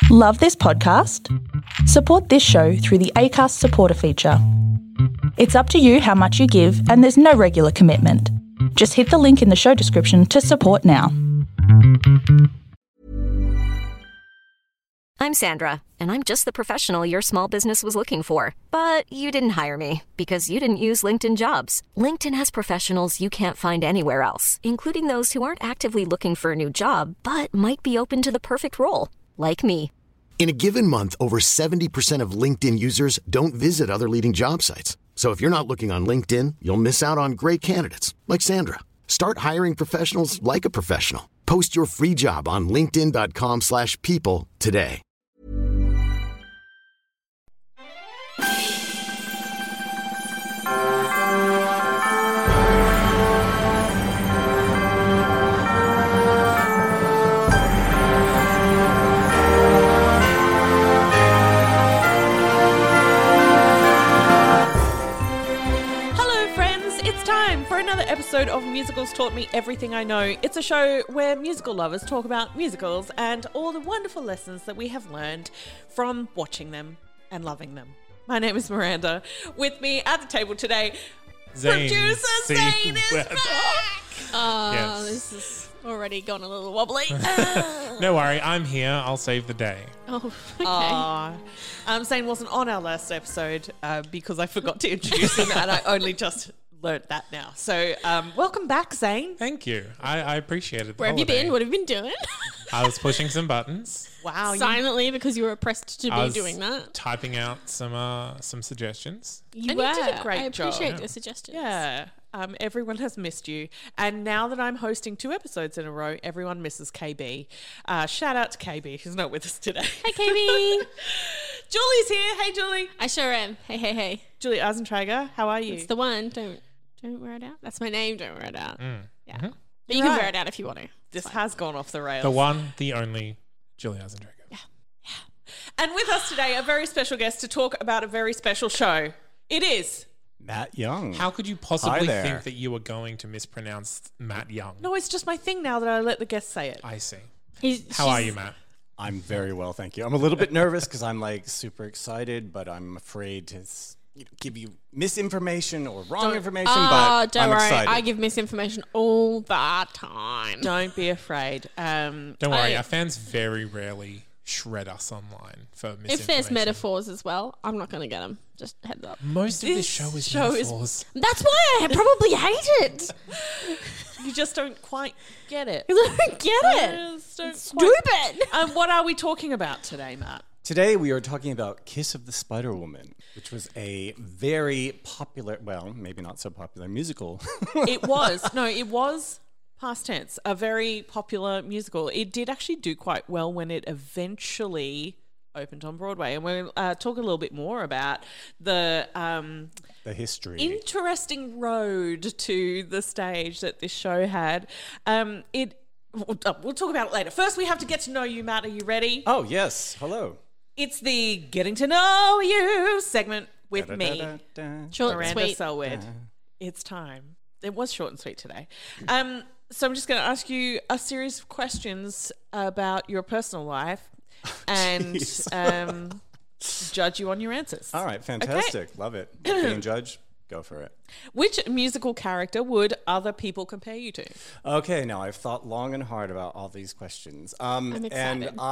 Love this podcast? Support this show through the Acast supporter feature. It's up to you how much you give, and there's no regular commitment. Just hit the link in the show description to support now. I'm Sandra, and I'm just the professional your small business was looking for. But you didn't hire me because you didn't use LinkedIn Jobs. LinkedIn has professionals you can't find anywhere else, including those who aren't actively looking for a new job, but might be open to the perfect role, like me. In a given month, over 70% of LinkedIn users don't visit other leading job sites. So if you're not looking on LinkedIn, you'll miss out on great candidates like Sandra. Start hiring professionals like a professional. Post your free job on linkedin.com/people today. Another episode of Musicals Taught Me Everything I Know. It's a show where musical lovers talk about musicals and all the wonderful lessons that we have learned from watching them and loving them. My name is Miranda. With me at the table today, producer Zane is back. Yes. This is already gone a little wobbly. No worry, I'm here. I'll save the day. Oh, okay. Zane wasn't on our last episode because I forgot to introduce him and I only just learnt that now. So welcome back, Zane. Thank you. I appreciate it. Where have you been? What have you been doing? I was pushing some buttons. Wow. Silently because you were pressed to be doing that. Typing out some suggestions. You did a great job. I appreciate the suggestions. Yeah. Everyone has missed you. And now that I'm hosting 2 episodes in a row, everyone misses KB. Shout out to KB, who's not with us today. Hey, KB. Julie's here. Hey, Julie. I sure am. Hey. Julie Eisentrager, how are you? It's the one. Don't wear it out. That's my name. Don't wear it out. Yeah. Mm-hmm. But you can wear it out if you want to. This has gone off the rails. The one, the only, Julie Eisentrager. Yeah. And with us today, a very special guest to talk about a very special show. It is Matt Young. How could you possibly think that you were going to mispronounce Matt Young? No, it's just my thing now that I let the guest say it. I see. How are you, Matt? I'm very well, thank you. I'm a little bit nervous because I'm like super excited, but I'm afraid to give you misinformation or wrong information, but don't I'm worry. excited. I give misinformation all the time. Don't be afraid. Don't worry, our fans very rarely shred us online for misinformation. If there's metaphors as well, I'm not going to get them. Just heads up. Most of this show is metaphors. That's why I probably hate it. You just don't quite get it. I don't get it. Stupid. What are we talking about today, Matt? Today we are talking about Kiss of the Spider-Woman, which was a very popular, well, maybe not so popular musical. It was past tense, a very popular musical. It did actually do quite well when it eventually opened on Broadway. And we'll talk a little bit more about the history. Interesting road to the stage that this show had. We'll talk about it later. First, we have to get to know you, Matt. Are you ready? Oh, yes. Hello. It's the Getting to Know You segment with me, Short and Miranda sweet. Selwood. It's time. It was short and sweet today. So I'm just going to ask you a series of questions about your personal life and judge you on your answers. All right, fantastic. Okay. Love it. Being judged, go for it. Which musical character would other people compare you to? Okay, now I've thought long and hard about all these questions. I'm excited. And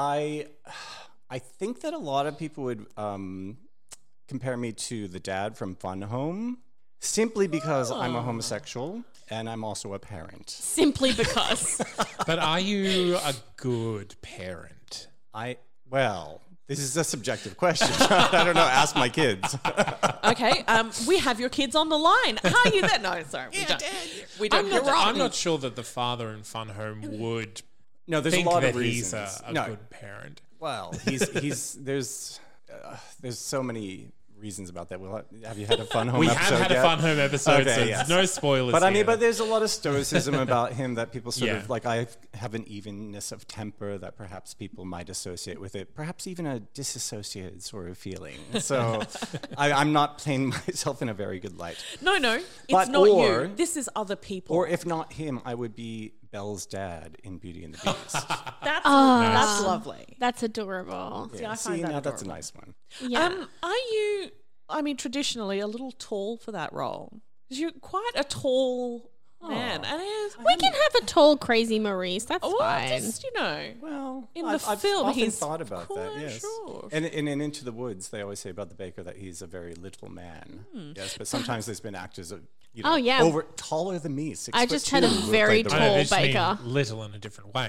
I think that a lot of people would compare me to the dad from Fun Home, simply because I'm a homosexual and I'm also a parent. Simply because. But are you a good parent? Well, this is a subjective question. I don't know. Ask my kids. Okay, we have your kids on the line. Are you there? No, sorry. We don't. I'm not sure that the father in Fun Home would there's think a lot that of reasons. he's a good parent. Well, there's so many reasons about that. Have you had a Fun Home we episode have had yet? a Fun Home episode, okay, so yes. no spoilers But here. but there's a lot of stoicism about him that people sort Yeah. of, like, I have an evenness of temper that perhaps people might associate with it, perhaps even a disassociated sort of feeling. So I'm not playing myself in a very good light. No, it's But not you. This is other people. Or if not him, I would be Belle's dad in Beauty and the Beast. That's lovely. That's adorable. Yeah, I find see, that now that's a adorable. nice one. Yeah. Are you, I mean, traditionally a little tall for that role? Because you're quite a tall man. And We can have a tall, crazy Maurice. That's fine. just, you know. Well, In I've the film, often he's thought about that. quite Yes, short. and in Into the Woods, they always say about the Baker that he's a very little man. Yes, but sometimes there's been actors that Oh, yeah. over taller than me. 6 I foot just had a 2, who very played the I know, tall they just mean Baker. little in a different way.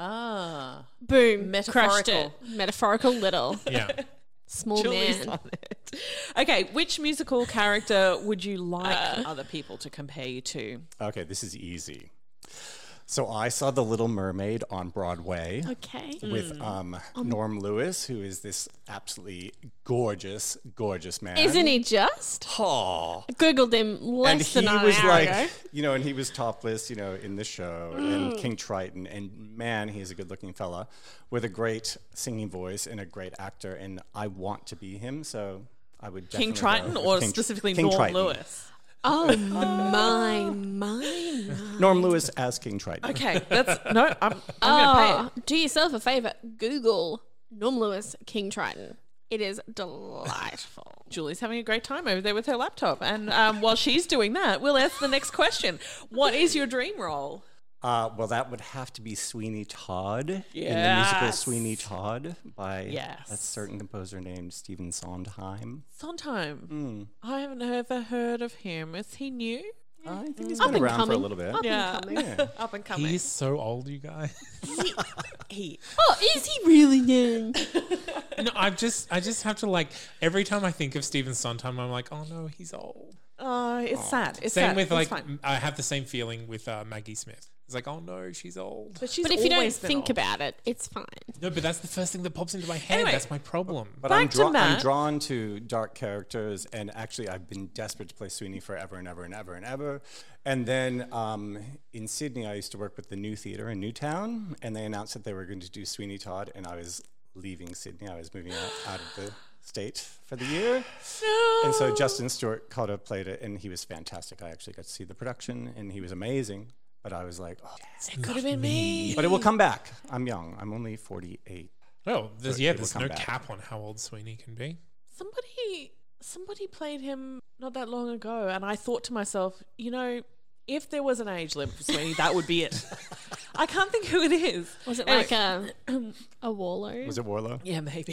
Ah. Boom. Crushed Metaphorical. it. Metaphorical little. Yeah. Small Julie's man. on it. Okay, which musical character would you like other people to compare you to? Okay, this is easy. So I saw The Little Mermaid on Broadway Okay. with Norm Lewis, who is this absolutely gorgeous, gorgeous man. Isn't he just? Oh. Googled him less And he than an was hour like, ago. and he was topless, in the show, and King Triton, and man, he's a good-looking fella with a great singing voice and a great actor, and I want to be him, so I would definitely King Triton go or with specifically King Norm Triton. Lewis? Oh, my. Norm Lewis as King Triton. Okay, I'm going to pay it. Do yourself a favor. Google Norm Lewis, King Triton. It is delightful. Julie's having a great time over there with her laptop. And while she's doing that, we'll ask the next question. What is your dream role? Well, that would have to be Sweeney Todd in the musical Yes. Sweeney Todd by Yes. a certain composer named Stephen Sondheim. Sondheim. I haven't ever heard of him. Is he new? I think he's Up been and around for a coming. little bit. Up Yeah. and coming. Yeah. Up and coming. He's so old, you guys. He. Oh, is he really young? No, I just have to every time I think of Stephen Sondheim, I'm like, oh no, he's old. Oh, it's sad. It's Same sad. with It's fine. I have the same feeling with Maggie Smith. It's like, oh no, she's old. But she's But if you don't always been think old. about it, it's fine. No, but that's the first thing that pops into my head. Anyway. That's my problem. But Back I'm, to Matt. I'm drawn to dark characters, and actually, I've been desperate to play Sweeney forever and ever and ever and ever. And then in Sydney, I used to work with the New Theatre in Newtown, and they announced that they were going to do Sweeney Todd, and I was leaving Sydney. I was moving out of the state for the year. And so Justin Stewart Cotter played it, and he was fantastic. I actually got to see the production, and he was amazing. But I was like, oh, It could have been me. but it will come back. I'm young. I'm only 48. Oh, there's it will there's come no back. cap on how old Sweeney can be. Somebody played him not that long ago, and I thought to myself, if there was an age limit for Sweeney, that would be it. I can't think who it is. Was it Anyway. like a Warlow? Was it Warlow? Yeah, maybe.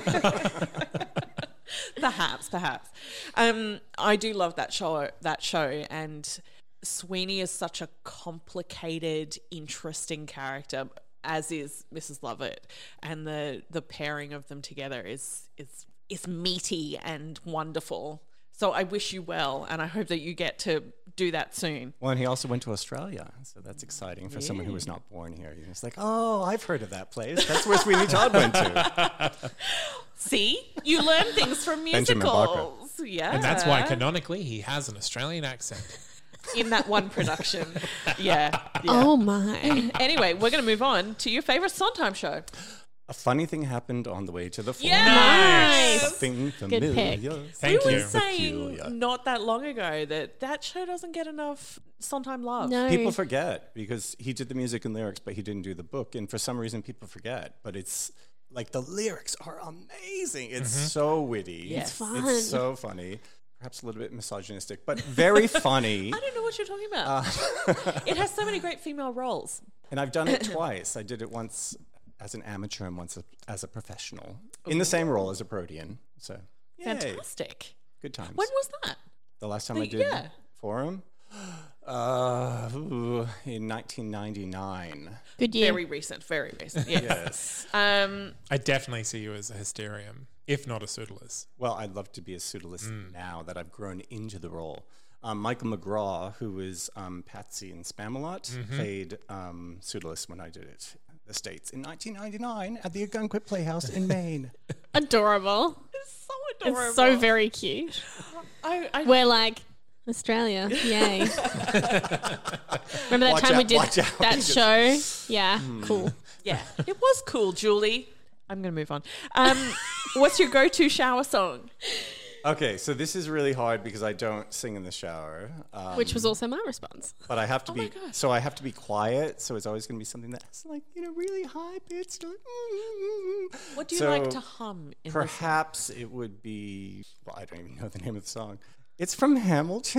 Perhaps. I do love that show, and Sweeney is such a complicated, interesting character, as is Mrs. Lovett, and the pairing of them together is meaty and wonderful. So I wish you well, and I hope that you get to do that soon. Well, and he also went to Australia, so that's exciting for someone who was not born here. It's like, oh, I've heard of that place. That's where Sweeney Todd went to. See, you learn things from Benjamin Barker. musicals. Yeah, And that's why canonically he has an Australian accent. in that one production. Yeah. Oh, my. Anyway, we're going to move on to your favorite Sondheim show. A funny thing happened on the way to the forum. Yes! Something familiar. pick. Thank We you. were saying Peculiar. not that long ago that show doesn't get enough Sondheim love. No. People forget because he did the music and lyrics, but he didn't do the book. And for some reason, people forget. But it's like the lyrics are amazing. It's so witty. Yes. It's fun. It's so funny. Perhaps a little bit misogynistic, but very funny. I don't know what you're talking about. It has so many great female roles. And I've done it twice. I did it once as an amateur and once as a professional in the same role as a Protean. So, yay. Fantastic. Good times. When was that? The last time I did yeah. Forum? In 1999. Good year. Very recent. Yes. Yes. I definitely see you as a Hysterium, if not a Pseudolus. Well, I'd love to be a pseudolist now that I've grown into the role. Michael McGraw, who was Patsy in Spamalot, played pseudolist when I did it in the States in 1999 at the Algonquin Playhouse in Maine. Adorable. It's so adorable. It's so very cute. We're like, Australia, yay. Remember that Watch time we out, did watch out. that show? Yeah, cool. Yeah, it was cool, Julie. I'm going to move on. What's your go-to shower song? Okay, so this is really hard because I don't sing in the shower. Which was also my response. But I have to be, so I have to be quiet. So it's always going to be something that's like, really high pitched. Like, What do you like to hum in perhaps it would be, well, I don't even know the name of the song. It's from Hamilton.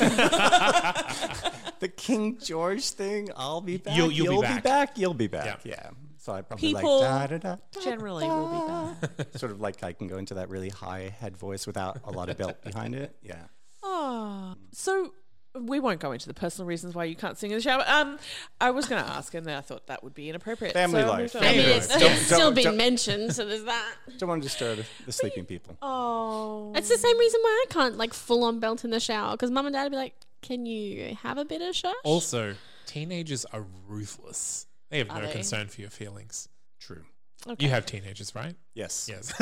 The King George thing. I'll be back. You'll be back. You'll be back. Yeah. Yeah. So I probably People like da-da-da. generally will be bad. Sort of like I can go into that really high head voice without a lot of belt behind it. Yeah. Oh, so we won't go into the personal reasons why you can't sing in the shower. I was going to ask, and then I thought that would be inappropriate. Family so I life. moved on. I mean, Anyway, it's still don't- been mentioned, so there's that. Don't want to disturb the sleeping people. Oh, It's the same reason why I can't like full on belt in the shower because mum and dad would be like, "Can you have a bit of shush?" Also, teenagers are ruthless. They have no they? concern for your feelings. True. You have teenagers, right? Yes. Yes.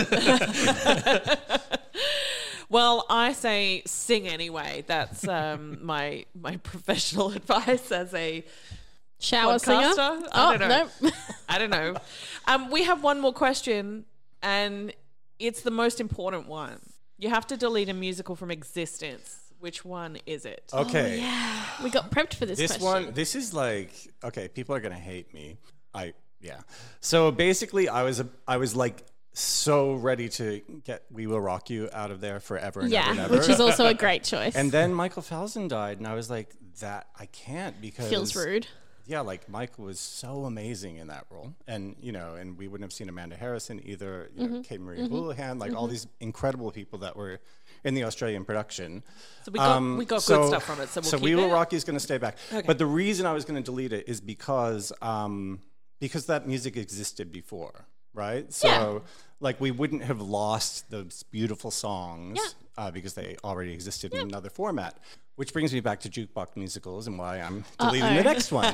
well, I say sing anyway. That's my professional advice as a Shower singer. podcaster. I don't know. No. I don't know. We have one more question, and it's the most important one. You have to delete a musical from existence. Which one is it? Okay. We got prepped for this This question. one, this is like, okay, people are going to hate me. Yeah. So basically, I was like so ready to get We Will Rock You out of there forever and ever and ever. which is also a great choice. And then Michael Falzon died, and I was like, that I can't because feels rude. Yeah, like Michael was so amazing in that role, and and we wouldn't have seen Amanda Harrison either. Kate Marie Houlihan, like all these incredible people that were in the Australian production. So we got good stuff from it. So we'll keep We Will it. Rock You is going to stay back. Okay. But the reason I was going to delete it is because that music existed before, right? So like we wouldn't have lost those beautiful songs because they already existed in another format. Which brings me back to jukebox musicals and why I'm deleting the next one.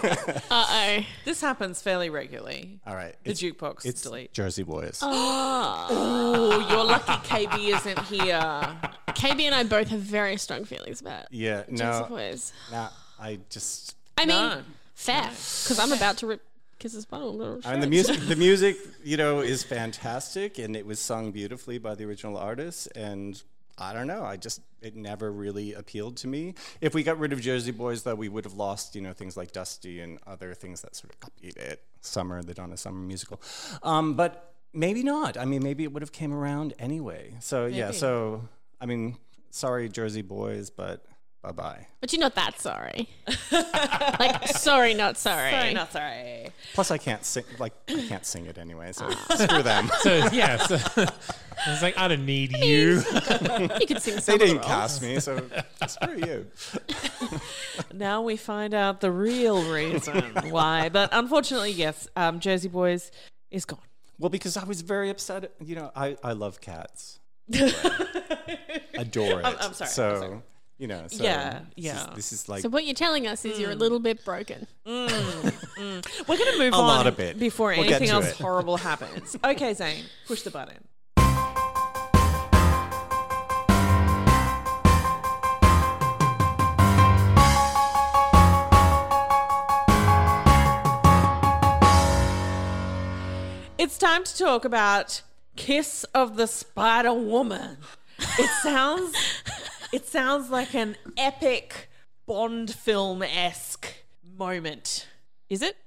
This happens fairly regularly. All right. The jukebox It's delete. Jersey Boys. Oh, you're lucky KB isn't here. KB and I both have very strong feelings about Yeah, Jersey no. Boys. Nah, I just... I mean, No. fair, because I'm about to rip Kiss's bottle. I mean, the music, is fantastic, and it was sung beautifully by the original artist, and I don't know, it never really appealed to me. If we got rid of Jersey Boys, though, we would have lost, things like Dusty and other things that sort of copied it. Summer, the Donna Summer musical. But maybe not. I mean, maybe it would have came around anyway. So, I mean, sorry, Jersey Boys, but bye-bye. But you're not that sorry. Like, sorry, not sorry. Sorry, not sorry. Plus, I can't sing it anyway, so screw them. So, yeah. So, it's like, I don't need you. You could sing some They of the didn't roles. cast me, so screw you. Now we find out the real reason why. But unfortunately, yes, Jersey Boys is gone. Well, because I was very upset. I love cats. Adore it. I'm sorry, So, I'm sorry. So Yeah, this yeah. This is like So what you're telling us is you're a little bit broken. We're going to move A on lot of it. before We'll get anything to else it. horrible happens. Okay, Zane, push the button. It's time to talk about Kiss of the Spider Woman. It sounds like an epic Bond film-esque moment. Is it?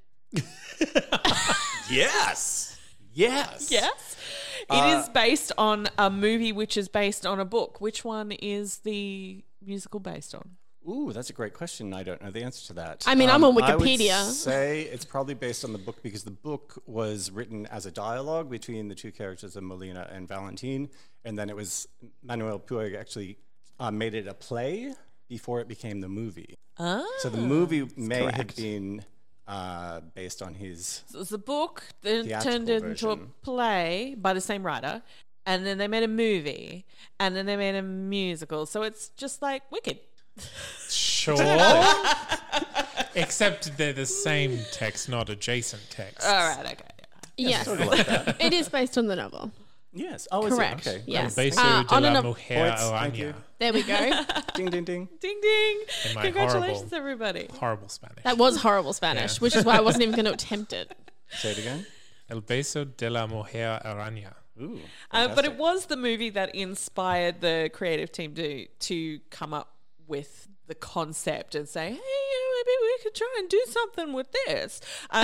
yes. Yes. Yes. It is based on a movie which is based on a book. Which one is the musical based on? Ooh, that's a great question. I don't know the answer to that. I mean, I'm on I Wikipedia. would say it's probably based on the book because the book was written as a dialogue between the two characters of Molina and Valentine, and then it was Manuel Puig actually made it a play before it became the movie. So the movie may have been based on his... So it was the book, then Theatrical turned into a version. play by the same writer, and then they made a movie, and then they made a musical. So it's just like Wicked. Sure. Except they're the same text, not adjacent text. All right, okay. Yes. Sort of like that. It is based on the novel. Yes. Oh, Correct. Is it? Okay. Yes. Beso de on la a mujer Points, thank araña. you. There we go. Ding, ding, ding. Ding, ding. In my Congratulations, horrible- everybody. Horrible Spanish. That was horrible Spanish, Yeah. which is why I wasn't even going to attempt it. Say it again. El beso de la mujer araña. Ooh, But it fantastic. was the movie that inspired the creative team to come up with the concept and say, hey, maybe we could try and do something with this.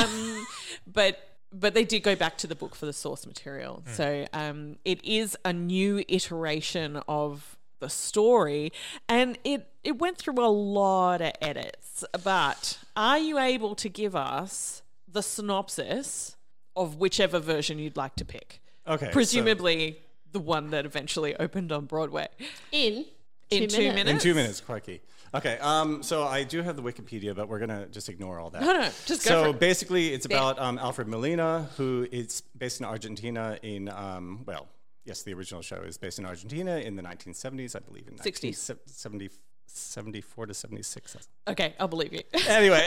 But they did go back to the book for the source material. So it is a new iteration of the story, and it went through a lot of edits. But are you able to give us the synopsis of whichever version you'd like to pick? Okay, Presumably the one that eventually opened on Broadway. In 2 minutes? In 2 minutes, crikey. Okay, so I do have the Wikipedia, but we're going to just ignore all that. No, just go So for it. basically, it's about Alfred Molina, who is based in Argentina in, yes, the original show is based in Argentina in the 1970s, I believe, in 60s. 74 to 76. Okay, I'll believe you. Anyway,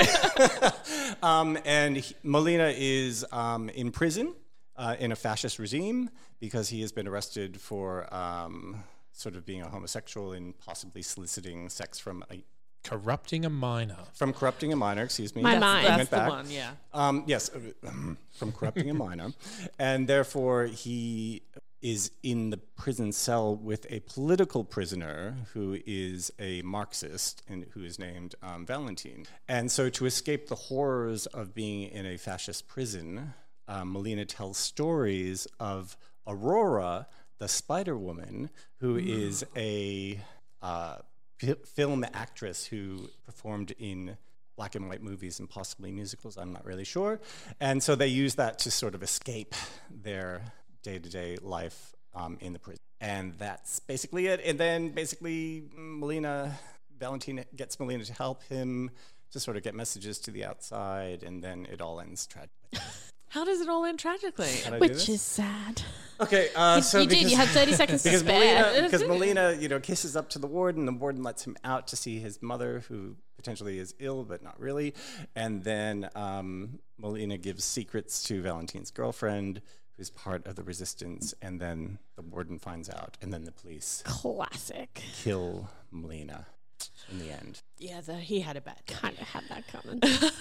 Molina is in prison in a fascist regime because he has been arrested for sort of being a homosexual and possibly soliciting sex from Corrupting a minor. corrupting a minor. Excuse me. My mind. I That's went the back. one, yeah. Yes, from corrupting a minor, and therefore he is in the prison cell with a political prisoner who is a Marxist and who is named Valentin. And so to escape the horrors of being in a fascist prison, Molina tells stories of Aurora, the Spider-Woman, who is a film actress who performed in black and white movies and possibly musicals, I'm not really sure. And so they use that to sort of escape their day-to-day life in the prison. And that's basically it. And then basically Valentin gets Molina to help him to sort of get messages to the outside, and then it all ends tragically. How does it all end tragically? Can I do Which this? is sad. Okay, so You did. You had 30 seconds to spare. Because Molina, kisses up to the warden. The warden lets him out to see his mother, who potentially is ill, but not really. And then Molina gives secrets to Valentin's girlfriend, who's part of the resistance. And then the warden finds out, and then the police Classic. kill Molina in the end. Yeah, he had a bad day. Kind of had that coming.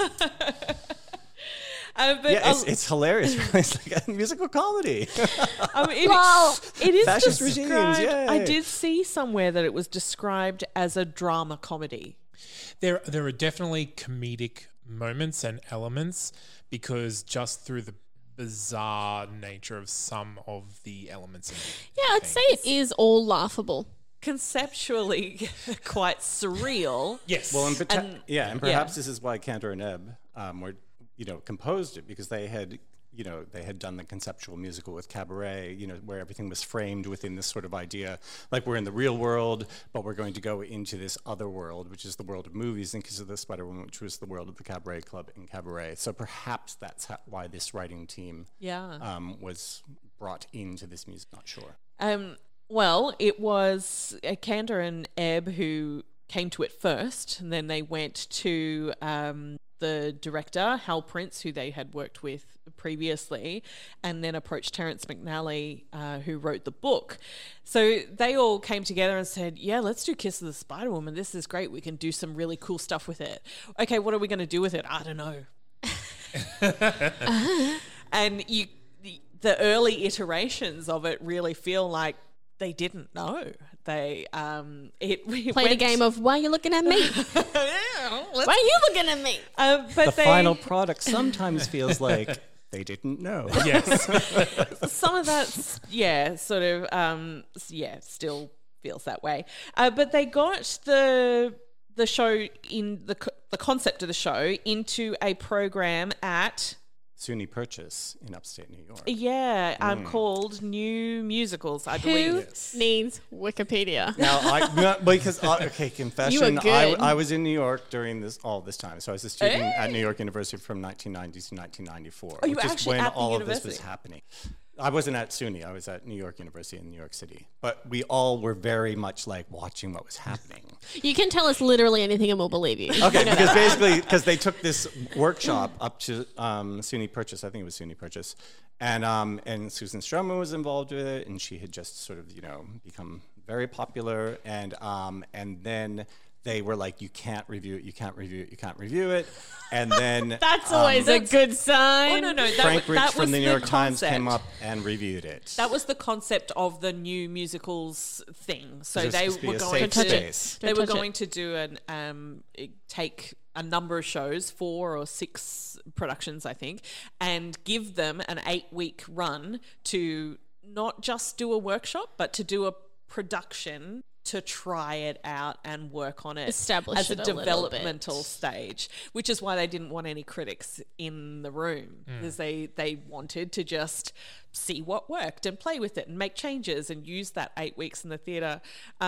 But Yeah, it's hilarious. It's like a musical comedy. it is Fascist described. regimes, yay. I did see somewhere that it was described as a drama comedy. There are definitely comedic moments and elements because just through the bizarre nature of some of the elements. Yeah, I'd say it is all laughable. Conceptually quite surreal. Yes. Well, and perhaps yeah. this is why Cantor and Ebb were, composed it, because they had done the conceptual musical with Cabaret, where everything was framed within this sort of idea, like we're in the real world, but we're going to go into this other world, which is the world of movies, and Kiss of the Spider-Woman, which was the world of the Cabaret Club in Cabaret. So perhaps that's why this writing team was brought into this music. Not sure. Well, it was Cantor and Ebb who came to it first, and then they went to the director, Hal Prince, who they had worked with previously, and then approached Terrence McNally, who wrote the book. So they all came together and said, yeah, let's do Kiss of the Spider-Woman. This is great. We can do some really cool stuff with it. Okay, what are we going to do with it? I don't know. And the early iterations of it really feel like they didn't know. They Played a game of, why are you looking at me? Why are you looking at me? But Final product sometimes feels like they didn't know. yes. some of that, sort of, still feels that way. But they got the show in the concept of the show into a program at SUNY Purchase in upstate New York. called New Musicals, I Who believe. needs Wikipedia? Now, confession, You were good. I was in New York during all this time. So I was a student at New York University from 1990 to 1994, Oh, you were which is actually when at the all of this university? was happening. I wasn't at SUNY. I was at New York University in New York City. But we all were very much like watching what was happening. You can tell us literally anything and we'll believe you. Okay, because basically, they took this workshop up to SUNY Purchase, I think it was SUNY Purchase, and Susan Stroman was involved with it, and she had just sort of, become very popular, and then they were like, you can't review it, you can't review it, you can't review it. And then That's always a good sign. Oh, no. Frank Rich that from was the New York Times concept. came up and reviewed it. That was the concept of the new musicals thing. So There's they supposed to be were a going safe to space. they Don't were touch it. going to do take a number of shows, 4 or 6 productions, I think, and give them an 8-week run to not just do a workshop, but to do a production to try it out and work on it Establish as it a a little developmental bit. stage, which is why they didn't want any critics in the room, because they wanted to just see what worked and play with it and make changes and use that 8 weeks in the theatre.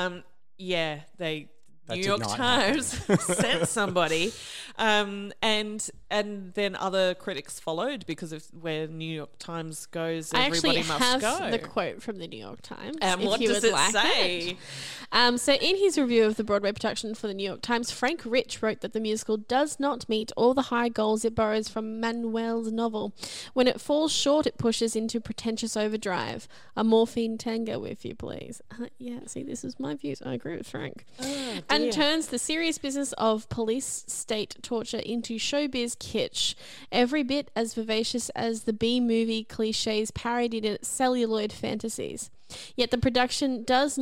That New did York not Times sent somebody, and then other critics followed, because of where New York Times goes, I actually everybody must have go. the quote from the New York Times. And if what you does would it like say? So in his review of the Broadway production for the New York Times, Frank Rich wrote that the musical does not meet all the high goals it borrows from Manuel's novel. When it falls short, it pushes into pretentious overdrive. A morphine tango, if you please. See, this is my views. I agree with Frank. And turns the serious business of police state torture into showbiz kitsch, every bit as vivacious as the B-movie cliches parodied in its celluloid fantasies. Yet the production does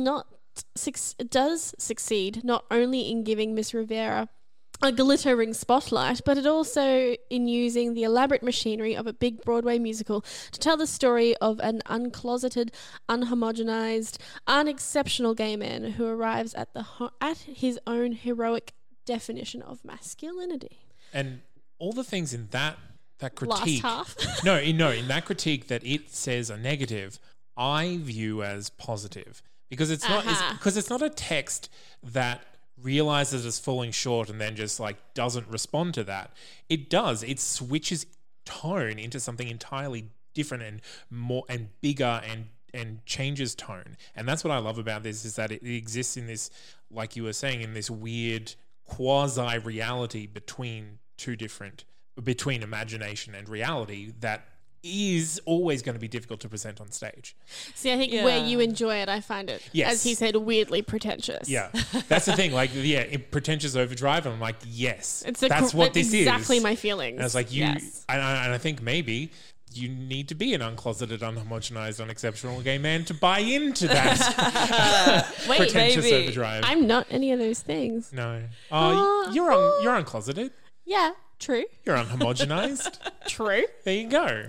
succeed not only in giving Miss Rivera a glittering spotlight, but it also in using the elaborate machinery of a big Broadway musical to tell the story of an uncloseted, unhomogenized, unexceptional gay man who arrives at his own heroic definition of masculinity. And all the things in that critique. Last half. No, in that critique that it says are negative, I view as positive, because it's not because it's not a text that realizes it's falling short and then just like doesn't respond to that. It does. It switches tone into something entirely different and more and bigger and changes tone. And that's what I love about this, is that it exists in this, like you were saying, in this weird quasi-reality between imagination and reality that is always going to be difficult to present on stage. See, I think where you enjoy it, I find it, Yes. as he said, weirdly pretentious. Yeah, that's the thing. Like, pretentious overdrive. And I'm like, yes, that's what this is. Exactly my feelings. And it's like Yes. and I think maybe you need to be an uncloseted, unhomogenized, unexceptional gay man to buy into that Wait, pretentious maybe. overdrive. I'm not any of those things. No, you're uncloseted. Yeah, true. You're unhomogenized. True. There you go.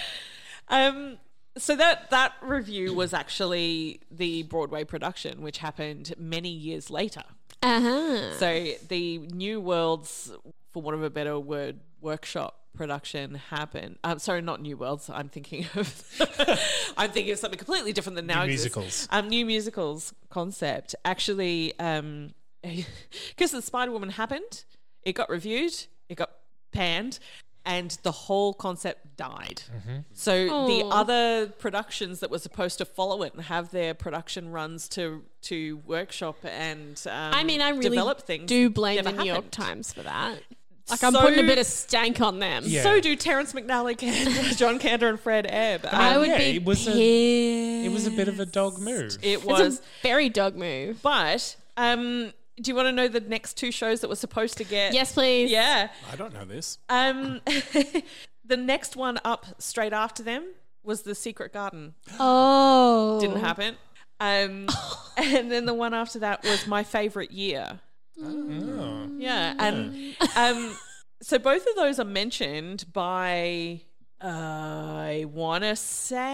So that review was actually the Broadway production, which happened many years later. Uh-huh. So the New Worlds, for want of a better word, workshop production happened. Sorry, not New Worlds. I'm thinking of something completely different than now. musicals. New musicals concept. Actually, because the Spider-Woman happened, it got reviewed, it got panned, and the whole concept died. So the other productions that were supposed to follow it and have their production runs to workshop and I mean, I really develop things do blame never the New York happened. Times for that. Like, I'm So- putting a bit of stank on them. Yeah. So do Terrence McNally, and John Kander, and Fred Ebb. I would Yeah, be it was pissed. it was a bit of a dog move. It It's was, a very dog move. but do you want to know the next 2 shows that were supposed to get? Yes, please. Yeah. I don't know this. The next one up straight after them was The Secret Garden. Oh. Didn't happen. And then the one after that was My Favorite Year. Oh. Yeah. And so both of those are mentioned by, I want to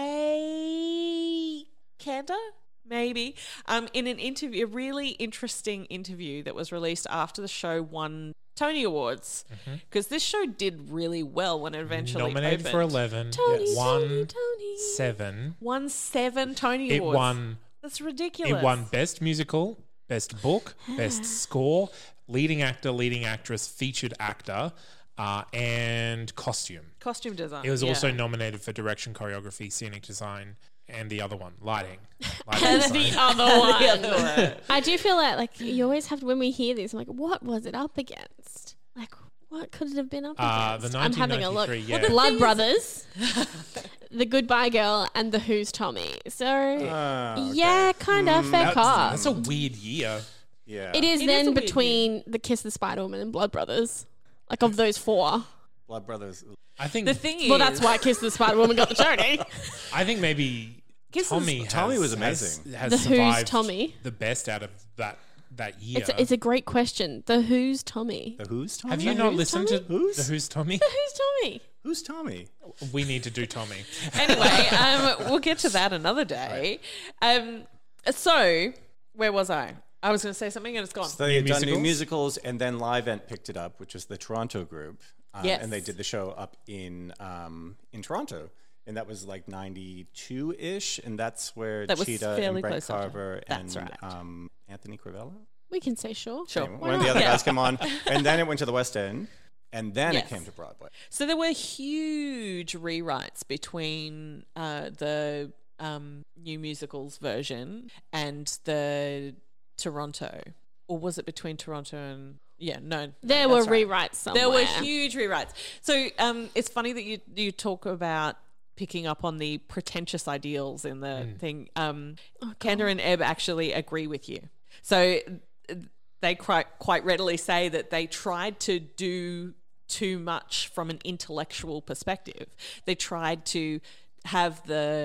say, Kander? Maybe. In an interview, a really interesting interview that was released after the show won Tony Awards, because this show did really well when it eventually Nominated opened. for 11. Tony, won Tony. 7. Won 7 Tony It Awards. won. That's ridiculous. It won Best Musical, Best Book, Best Score, Leading Actor, Leading Actress, Featured Actor, and Costume. Costume design. It was yeah. also nominated for Direction, Choreography, Scenic Design, and the other one, Lighting. And design. the other one. The other one. I do feel like you always have to, when we hear this, I'm like, what was it up against? Like, what could it have been up against? The I'm having a look. 1993, yeah. Blood Brothers, The Goodbye Girl, and The Who's Tommy. So, yeah, kind of fair cast. That's a weird year. Yeah. It is It is then a weird between The Kiss of the Spider Woman and Blood Brothers. Like, of those four. Blood Brothers. I think The thing is, Well, that's why Kiss of the Spider Woman got the Tony. I think maybe Tommy was amazing. Has The Who's survived Tommy? the best out of that year. It's a great question. The Who's Tommy? The Who's Tommy? Have you The not Who's listened to Who's? the Who's Tommy? The Who's Tommy? Who's Tommy? We need to do Tommy. Anyway, we'll get to that another day. So, where was I? I was going to say something and it's gone. So they've done new musicals? musicals, and then Live Ent picked it up, which was the Toronto group. Yes. And they did the show up in Toronto. And that was like 92-ish, and that's where That was Cheetah fairly and Brett close after. Carver That's and right. Anthony Crivello. We can say sure. Sure. Anyway, one of the other guys came on, and then it went to the West End, and then Yes. it came to Broadway. So there were huge rewrites between the New Musicals version and the Toronto. Or was it between Toronto and... Yeah, no. There were that's right. rewrites somewhere. There were huge rewrites. So it's funny that you talk about picking up on the pretentious ideals in the thing. Kanda and Ebb actually agree with you. So they quite readily say that they tried to do too much from an intellectual perspective. They tried to have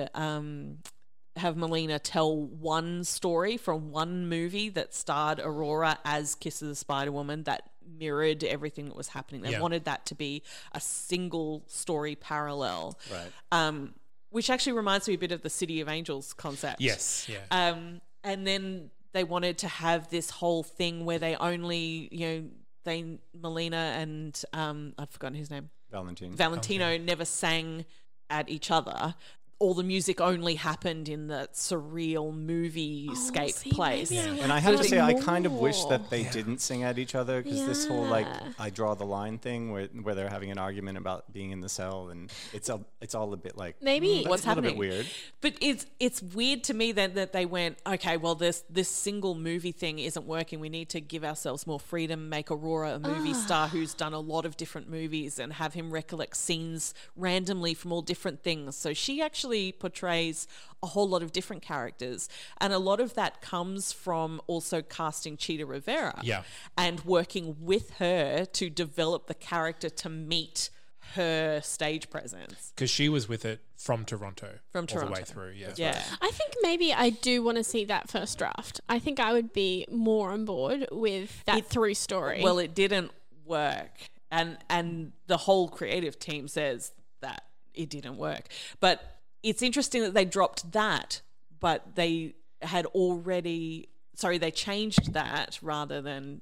have Melina tell one story from one movie that starred Aurora as Kiss of the Spider Woman that mirrored everything that was happening. They wanted that to be a single story parallel. Right. Which actually reminds me a bit of the City of Angels concept. Yes, yeah. And then they wanted to have this whole thing where they only, Melina and I've forgotten his name. Valentino never sang at each other. All the music only happened in the surreal movie-scape place. And I have to say, I kind of wish more. that they didn't sing at each other, because this whole I draw the line thing where they're having an argument about being in the cell, and it's all a bit like Maybe that's what's a little happening. bit weird. But it's weird to me then that they went, okay, well this single movie thing isn't working. We need to give ourselves more freedom, make Aurora a movie star who's done a lot of different movies, and have him recollect scenes randomly from all different things. So she actually portrays a whole lot of different characters, and a lot of that comes from also casting Cheetah Rivera and working with her to develop the character to meet her stage presence. Because she was with it from Toronto. From all Toronto. the way through, yeah. Yeah. I think maybe I do want to see that first draft. I think I would be more on board with that through story. Well, it didn't work, and the whole creative team says that it didn't work. But it's interesting that they dropped that, but they had already. Sorry, they changed that rather than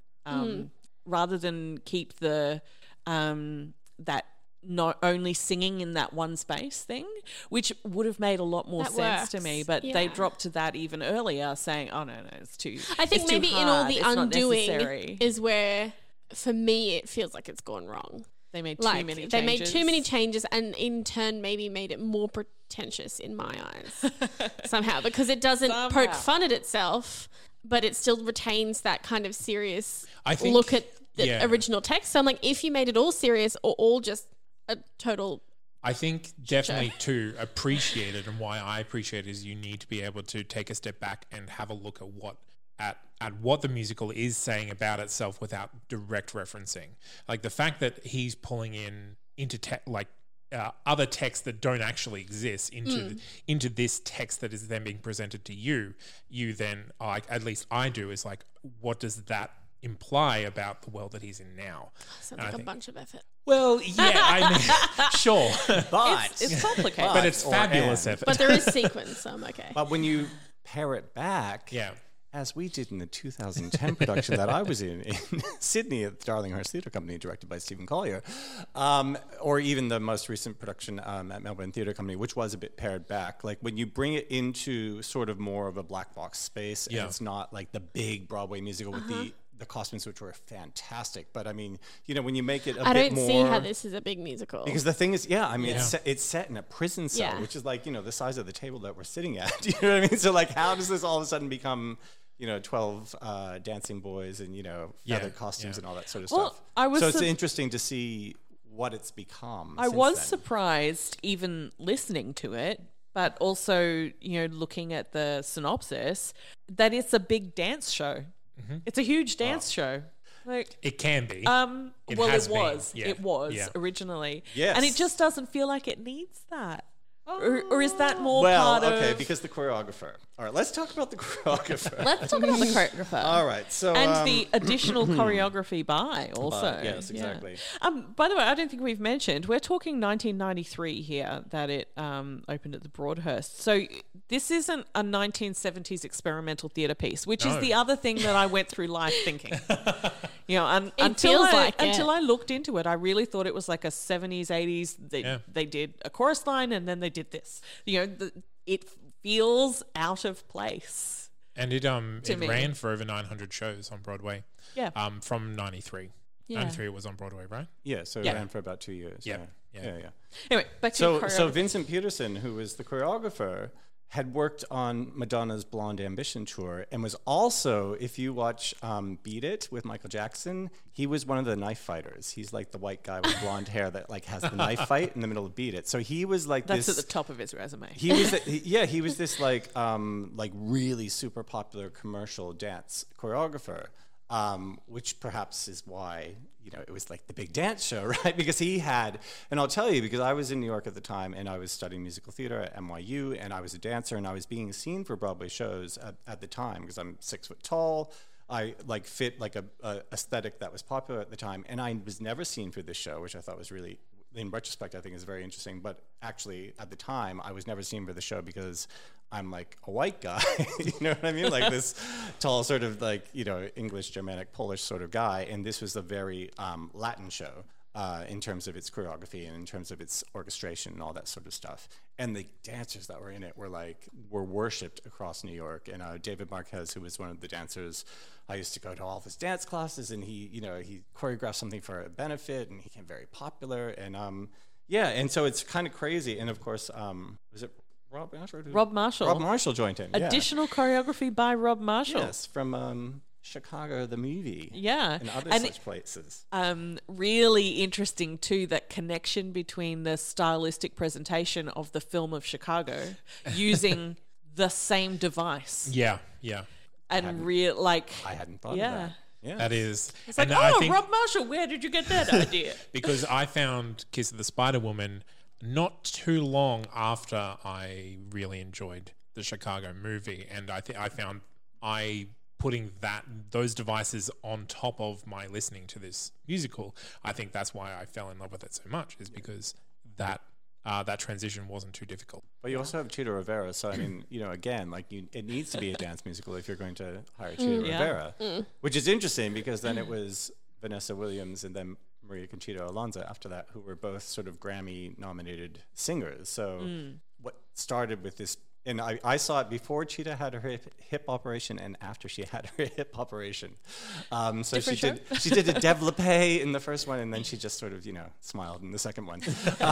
keep the that not only singing in that one space thing, which would have made a lot more That sense to works, me. But they yeah. dropped to that even earlier, saying, "Oh no, it's too." I think it's too maybe in all hard. the It's not undoing necessary." is where, for me, it feels like it's gone wrong. They made too Like many changes. they made too many changes, and in turn, maybe made it more pretentious in my eyes somehow, because it doesn't poke fun at itself, but it still retains that kind of serious I think- look at the yeah. original text. So I'm like, if you made it all serious or all just a total. I think definitely to appreciate it, and why I appreciate it is you need to be able to take a step back and have a look at what the musical is saying about itself without direct referencing. Like the fact that he's pulling into other texts that don't actually exist into this text that is then being presented to you. You then, at least I do, is like, what does that imply about the world that he's in now? Sounds like a bunch of effort. Well, yeah, I mean, sure, But It's complicated. but it's fabulous effort. But there is sequence, so I'm okay. But when you pare it back, yeah. as we did in the 2010 production that I was in Sydney at the Darlinghurst Theatre Company, directed by Stephen Collier, or even the most recent production at Melbourne Theatre Company, which was a bit pared back. Like when you bring it into sort of more of a black box space, and it's not like the big Broadway musical with the costumes, which were fantastic. But I mean, when you make it a I bit don't more... see how this is a big musical. Because the thing is, it's set in a prison cell, Yeah. which is like, the size of the table that we're sitting at. You know what I mean? So like, how does this all of a sudden become... 12 dancing boys and, feathered costumes and all that sort of Well, stuff. So it's interesting to see what it's become. I since was then. surprised even listening to it, but also, looking at the synopsis, that it's a big dance show. It's a huge dance show. Like, It can be. it has been. was. Yeah. It was Yeah. originally. Yes. And it just doesn't feel like it needs that. Or is that more Well, part okay, of... because the choreographer. All right, let's talk about the choreographer. Let's talk about the choreographer. All right, so And the additional choreography by also. yes, exactly. By the way, I don't think we've mentioned, we're talking 1993 here that it opened at the Broadhurst. So this isn't a 1970s experimental theatre piece, which is No. the other thing that I went through life thinking. It until feels like it. until I looked into it, I really thought it was like a 70s, 80s. They did a chorus line and then they did this. It feels out of place. And it me. ran for over 900 shows on Broadway. Yeah. From 93. Yeah. 93 it was on Broadway, right? yeah, so it Yeah. ran for about 2 years. Yeah. Yeah. Anyway, back to So choreography. Vincent Peterson, who was the choreographer, had worked on Madonna's Blonde Ambition tour and was also, if you watch Beat It with Michael Jackson, he was one of the knife fighters. He's like the white guy with blonde hair that like has the knife fight in the middle of Beat It. So he was like That's this. at the top of his resume. He was, he was this like really super popular commercial dance choreographer, which perhaps is why it was like the big dance show, right? Because he had, and I'll tell you, because I was in New York at the time, and I was studying musical theater at NYU, and I was a dancer, and I was being seen for Broadway shows at the time because I'm 6 foot tall. I like fit like a aesthetic that was popular at the time, and I was never seen for this show, which I thought was really, in retrospect, I think is very interesting. But actually, at the time, I was never seen for the show because I'm like a white guy, you know what I mean? Like this tall sort of like, English, Germanic, Polish sort of guy. And this was a very Latin show in terms of its choreography and in terms of its orchestration and all that sort of stuff. And the dancers that were in it were worshipped across New York. And David Marquez, who was one of the dancers, I used to go to all of his dance classes, and he choreographed something for a benefit, and he became very popular. And and so it's kind of crazy. And of course, was it Rob Marshall? Rob Marshall. Rob Marshall joined in. Yeah. Additional choreography by Rob Marshall. Yes, from Chicago, the movie. Yeah. And other such places. Really interesting too, that connection between the stylistic presentation of the film of Chicago using the same device. Yeah. And I hadn't thought of that. Yeah. That is. It's like, and I think Rob Marshall, where did you get that idea? because I found Kiss of the Spider Woman not too long after I really enjoyed the Chicago movie, and I found putting those devices on top of my listening to this musical, I think that's why I fell in love with it so much, is because that transition wasn't too difficult. But you also have Chita Rivera, so I mean, again, it needs to be a dance musical if you're going to hire Chita Rivera, which is interesting because then it was Vanessa Williams and then Maria Conchita Alonso after that, who were both sort of Grammy-nominated singers. So what started with this, and I saw it before Chita had her hip operation and after she had her hip operation. So she did a développé in the first one, and then she just sort of, smiled in the second one.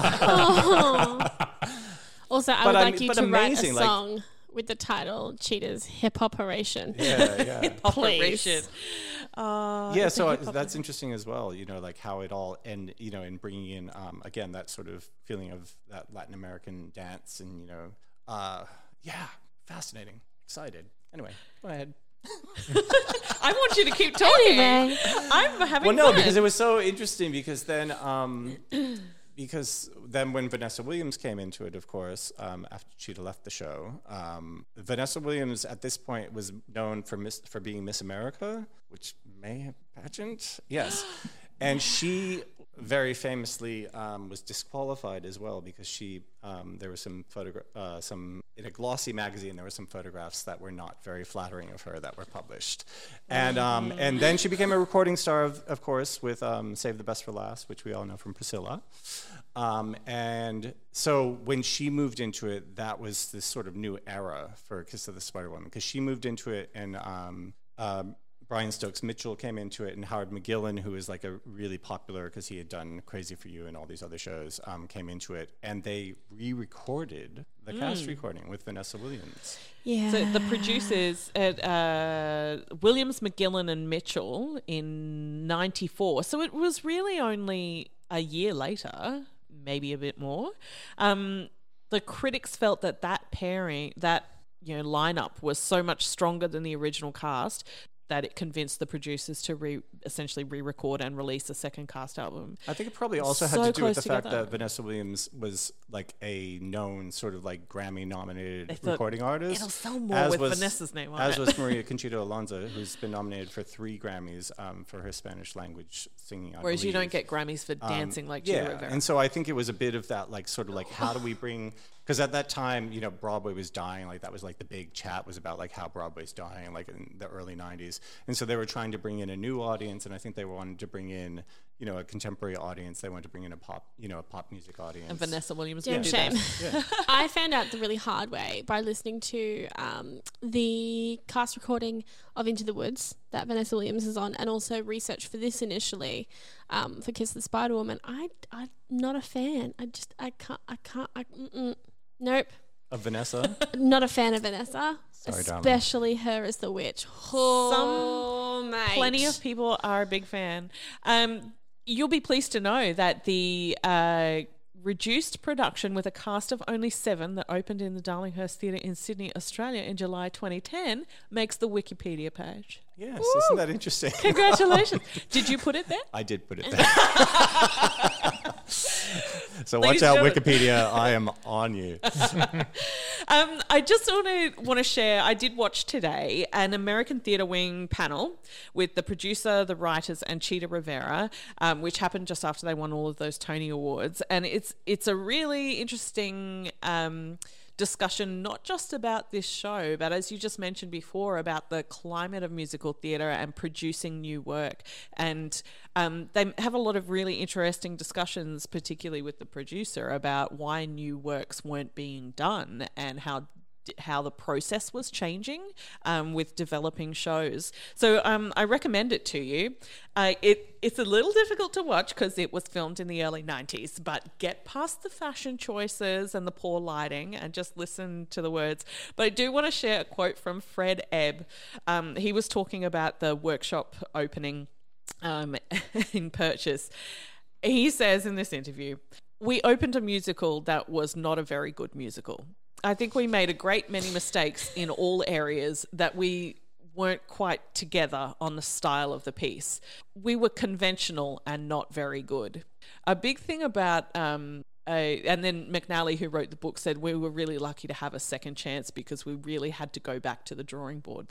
Also, I would like you to write a song with the title "Cheetah's Hip Operation." Yeah. Hip operation. So that's interesting as well. Like how it all and in bringing in again that sort of feeling of that Latin American dance and fascinating, excited. Anyway, go ahead. I want you to keep talking. Anyway. I'm having fun. Because it was so interesting because then when Vanessa Williams came into it, of course, after Chita left the show, Vanessa Williams at this point was known for being Miss America, which may have pageant. Yes. And she very famously was disqualified as well because there was some in a glossy magazine, there were some photographs that were not very flattering of her that were published. And then she became a recording star, of course, with Save the Best for Last, which we all know from Priscilla. And so when she moved into it, that was this sort of new era for Kiss of the Spider Woman, because she moved into it and Brian Stokes Mitchell came into it, and Howard McGillen, who is like a really popular because he had done Crazy for You and all these other shows, came into it, and they re-recorded the cast recording with Vanessa Williams. Yeah. So the producers at Williams, McGillen, and Mitchell in '94. So it was really only a year later, maybe a bit more. The critics felt that pairing, lineup was so much stronger than the original cast that it convinced the producers to essentially re-record and release a second cast album. I think it probably also had So to do with the close fact together. that Vanessa Williams was like a known sort of like Grammy-nominated recording artist. It'll sell more with Vanessa's name on as it. was Maria Conchita Alonso, who's been nominated for 3 Grammys for her Spanish language singing. Whereas you believe. don't get Grammys for dancing like Gina Yeah, Rivera. and so I think it was a bit of that, like, sort of like, how do we bring? Because at that time, Broadway was dying. Like, that was like the big chat was about like how Broadway's dying, like in the early '90s. And so they were trying to bring in a new audience, and I think they wanted to bring in, a contemporary audience. They wanted to bring in a pop music audience. And Vanessa Williams Damn did shame. that. I found out the really hard way by listening to the cast recording of Into the Woods that Vanessa Williams is on, and also research for this initially for Kiss the Spider Woman. I'm not a fan. Nope. Of Vanessa. Not a fan of Vanessa. Sorry, darling. Especially her as the witch. Oh, mate. Plenty of people are a big fan. You'll be pleased to know that the reduced production with a cast of only 7 that opened in the Darlinghurst Theatre in Sydney, Australia in July 2010 makes the Wikipedia page. Yes, isn't that interesting? Congratulations. Did you put it there? I did put it there. So watch Please out, do it. Wikipedia. I am on you. I just want to share, I did watch today an American Theatre Wing panel with the producer, the writers, and Chita Rivera, which happened just after they won all of those Tony Awards. And it's a really interesting discussion, not just about this show, but as you just mentioned before, about the climate of musical theatre and producing new work. And they have a lot of really interesting discussions, particularly with the producer, about why new works weren't being done and how the process was changing with developing shows. So I recommend it to you. It's a little difficult to watch because it was filmed in the early 90s, but get past the fashion choices and the poor lighting and just listen to the words. But I do want to share a quote from Fred Ebb. He was talking about the workshop opening in Purchase. He says in this interview, "We opened a musical that was not a very good musical. I think we made a great many mistakes in all areas that we weren't quite together on the style of the piece. We were conventional and not very good." A big thing about, and then McNally, who wrote the book, said we were really lucky to have a second chance because we really had to go back to the drawing board.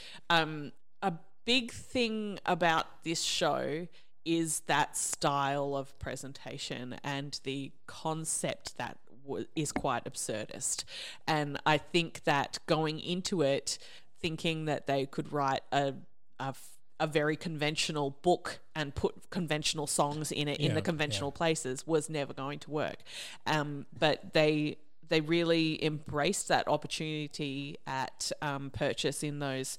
A big thing about this show is that style of presentation and the concept that is quite absurdist. And I think that going into it thinking that they could write a very conventional book and put conventional songs in it in the conventional places was never going to work. But they really embraced that opportunity at Purchase in those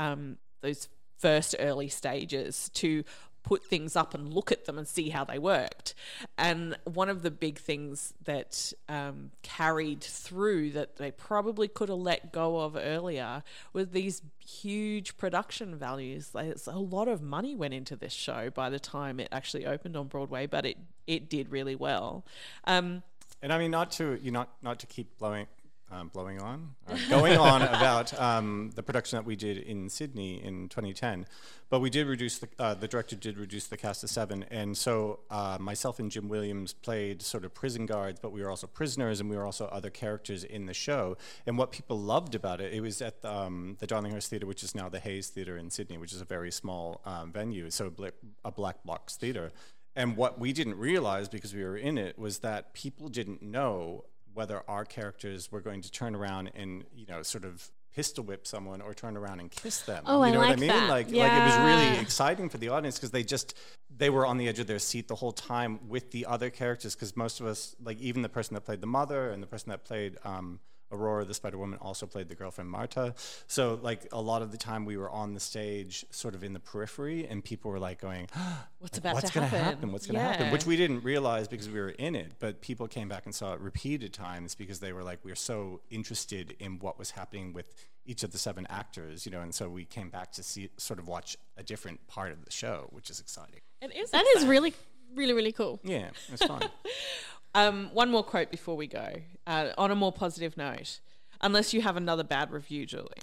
first early stages to put things up and look at them and see how they worked. And one of the big things that carried through that they probably could have let go of earlier was these huge production values. There's a lot of money went into this show by the time it actually opened on Broadway, but it did really well. And I mean, not to keep going on about the production that we did in Sydney in 2010, but we did reduce the director did reduce the cast to 7, and so myself and Jim Williams played sort of prison guards, but we were also prisoners, and we were also other characters in the show. And what people loved about it was at the Darlinghurst Theatre, which is now the Hayes Theatre in Sydney, which is a very small venue, so a black box theatre. And what we didn't realize, because we were in it, was that people didn't know whether our characters were going to turn around and, sort of pistol whip someone or turn around and kiss them. Oh, you know I what I like mean? that. Like it was really exciting for the audience because they were on the edge of their seat the whole time with the other characters, because most of us, like even the person that played the mother and the person that played Aurora, the Spider-Woman, also played the girlfriend Marta. So like a lot of the time we were on the stage sort of in the periphery, and people were like going, What's gonna happen? What's gonna happen? Which we didn't realize because we were in it, but people came back and saw it repeated times because they were like, we were so interested in what was happening with each of the 7 actors, and so we came back to watch a different part of the show, which is exciting. It is. That is really, really, really cool. Yeah, it's fun. One more quote before we go. On a more positive note, unless you have another bad review, Julie.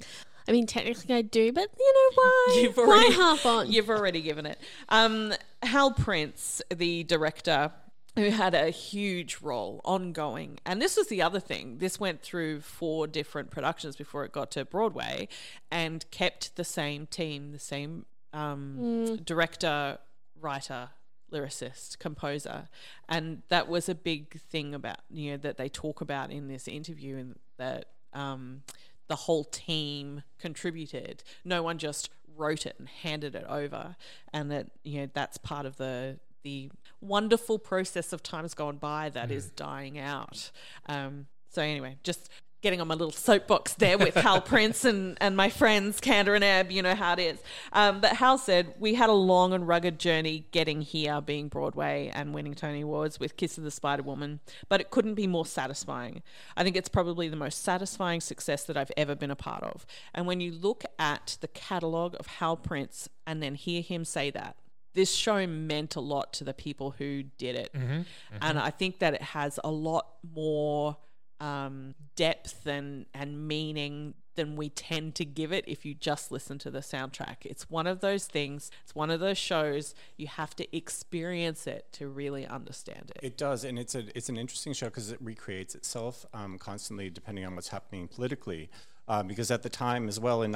I mean, technically I do, but you know why? Why harp on? You've already given it. Hal Prince, the director, who had a huge role ongoing. And this was the other thing. This went through 4 different productions before it got to Broadway and kept the same team, the same director, writer, lyricist, composer. And that was a big thing about, that they talk about in this interview, and that the whole team contributed. No one just wrote it and handed it over. And that, that's part of the wonderful process of times gone by that is dying out. So anyway, just getting on my little soapbox there with Hal Prince and my friends Candace and Ebb, you know how it is. But Hal said, we had a long and rugged journey getting here, being Broadway and winning Tony Awards with Kiss of the Spider-Woman, but it couldn't be more satisfying. I think it's probably the most satisfying success that I've ever been a part of. And when you look at the catalogue of Hal Prince and then hear him say that, this show meant a lot to the people who did it. And I think that it has a lot more depth and meaning than we tend to give it if you just listen to the soundtrack. It's one of those things, it's one of those shows, you have to experience it to really understand it. It does, and it's an interesting show because it recreates itself constantly depending on what's happening politically. Because at the time as well, in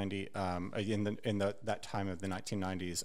1990, that time of the 1990s,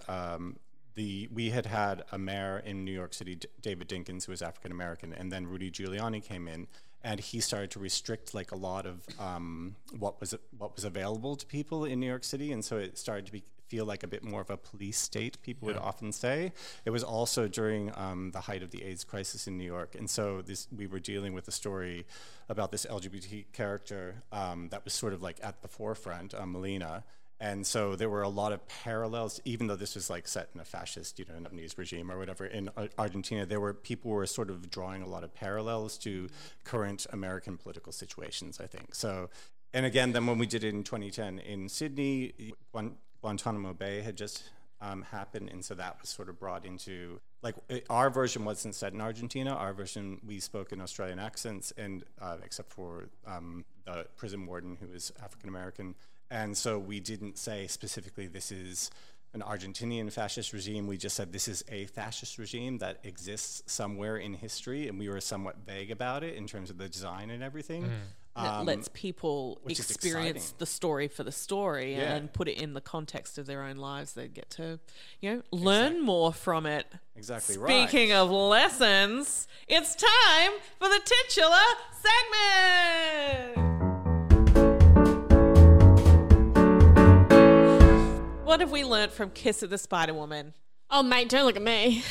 we had a mayor in New York City, David Dinkins, who was African American, and then Rudy Giuliani came in, and he started to restrict like a lot of what was available to people in New York City, and so it started to feel like a bit more of a police state. People would often say it was also during the height of the AIDS crisis in New York, and so we were dealing with a story about this LGBT character that was sort of like at the forefront, Melina. And so there were a lot of parallels, even though this was like set in a fascist, Japanese regime or whatever in Argentina. People were sort of drawing a lot of parallels to current American political situations, I think. So, and again, then when we did it in 2010 in Sydney, Guantanamo Bay had just happened, and so that was sort of brought into our version wasn't set in Argentina. Our version, we spoke in Australian accents, and except for the prison warden who was African American. And so we didn't say specifically this is an Argentinian fascist regime. We just said this is a fascist regime that exists somewhere in history, and we were somewhat vague about it in terms of the design and everything. It lets people experience the story for the story and put it in the context of their own lives. They get to, learn more from it. Exactly right. Speaking of lessons, it's time for the titular segment. What have we learned from Kiss of the Spider-Woman? Oh, mate, don't look at me.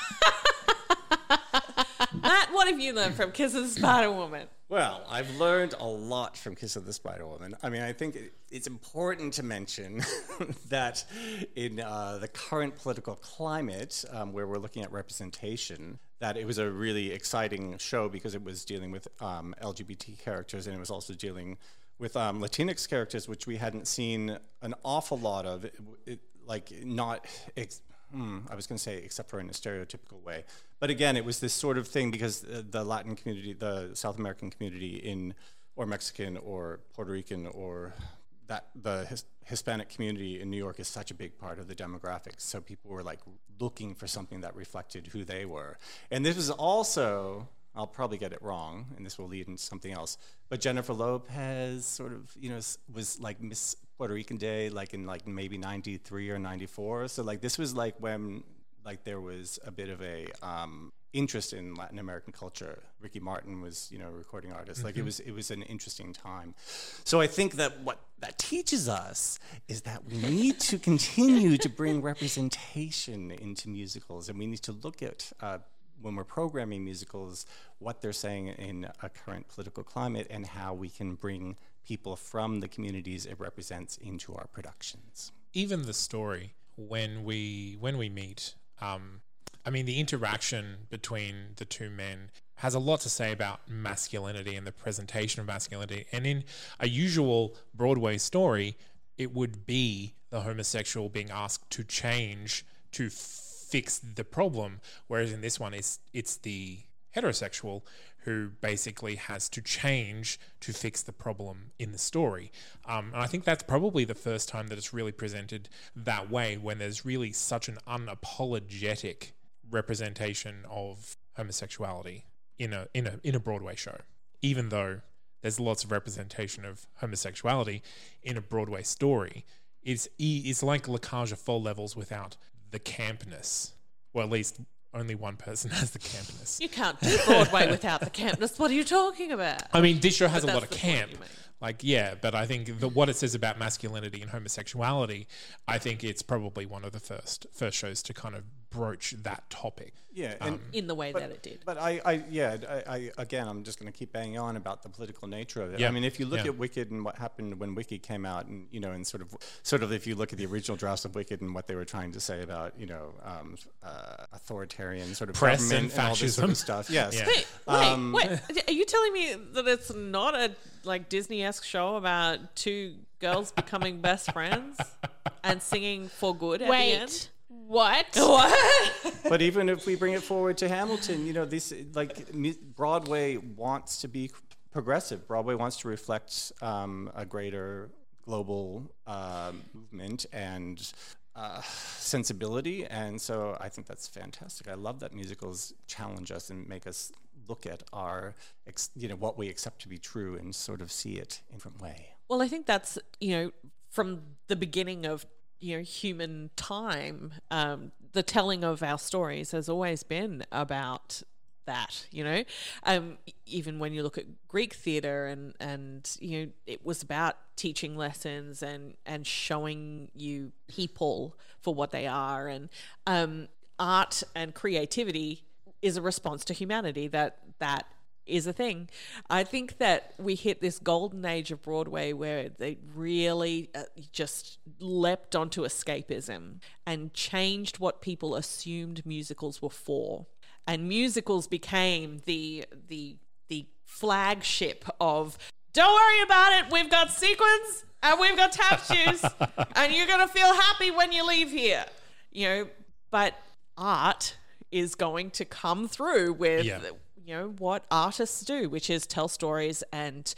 Matt, what have you learned from Kiss of the Spider-Woman? Well, I've learned a lot from Kiss of the Spider-Woman. I mean, I think it's important to mention that in the current political climate, where we're looking at representation, that it was a really exciting show because it was dealing with LGBT characters, and it was also dealing with Latinx characters, which we hadn't seen an awful lot of, I was going to say except for in a stereotypical way. But again, it was this sort of thing because the Latin community, the South American community or Mexican or Puerto Rican or the Hispanic community in New York is such a big part of the demographics. So people were like looking for something that reflected who they were. And this was also, I'll probably get it wrong, and this will lead into something else, but Jennifer Lopez sort of, was like Miss Puerto Rican Day, like in like maybe 93 or 94. So like this was like when like there was a bit of a interest in Latin American culture. Ricky Martin was, a recording artist. Like it was an interesting time. So I think that what that teaches us is that we need to continue to bring representation into musicals, and we need to look at when we're programming musicals, what they're saying in a current political climate and how we can bring people from the communities it represents into our productions. Even the story, when we meet, the interaction between the two men has a lot to say about masculinity and the presentation of masculinity. And in a usual Broadway story, it would be the homosexual being asked to change to fix the problem, whereas in this one it's the heterosexual who basically has to change to fix the problem in the story. And I think that's probably the first time that it's really presented that way, when there's really such an unapologetic representation of homosexuality in a Broadway show, even though there's lots of representation of homosexuality in a Broadway story. It's like La Cage aux Folles levels without the campness. Well, at least only one person has the campness. You can't do Broadway without the campness. What are you talking about? I mean, this show has a But lot of that's the point camp. you make. Like, yeah, but I think what it says about masculinity and homosexuality, I think it's probably one of the first shows to kind of broach that topic. Yeah, and In the way that it did. But I again, I'm just going to keep banging on about the political nature of it. Yeah. I mean, if you look Yeah. at Wicked and what happened when Wicked came out, and and sort of if you look at the original drafts of Wicked and what they were trying to say about authoritarian sort of Press government and all this sort fascism. of stuff. Yes. Yeah. Wait. Are you telling me that it's not a Disney-esque show about two girls becoming best friends and singing for good at the end? Wait. What? What? But even if we bring it forward to Hamilton, this Broadway wants to be progressive. Broadway wants to reflect a greater global movement and sensibility, and so I think that's fantastic. I love that musicals challenge us and make us look at our, what we accept to be true and sort of see it in a different way. Well, I think that's, from the beginning of, human time, the telling of our stories has always been about that, even when you look at Greek theatre and it was about teaching lessons and showing you people for what they are, and art and creativity is a response to humanity. That is a thing. I think that we hit this golden age of Broadway where they really just leapt onto escapism and changed what people assumed musicals were for. And musicals became the flagship of, don't worry about it, we've got sequins and we've got tap shoes and you're going to feel happy when you leave here. But art is going to come through with what artists do, which is tell stories and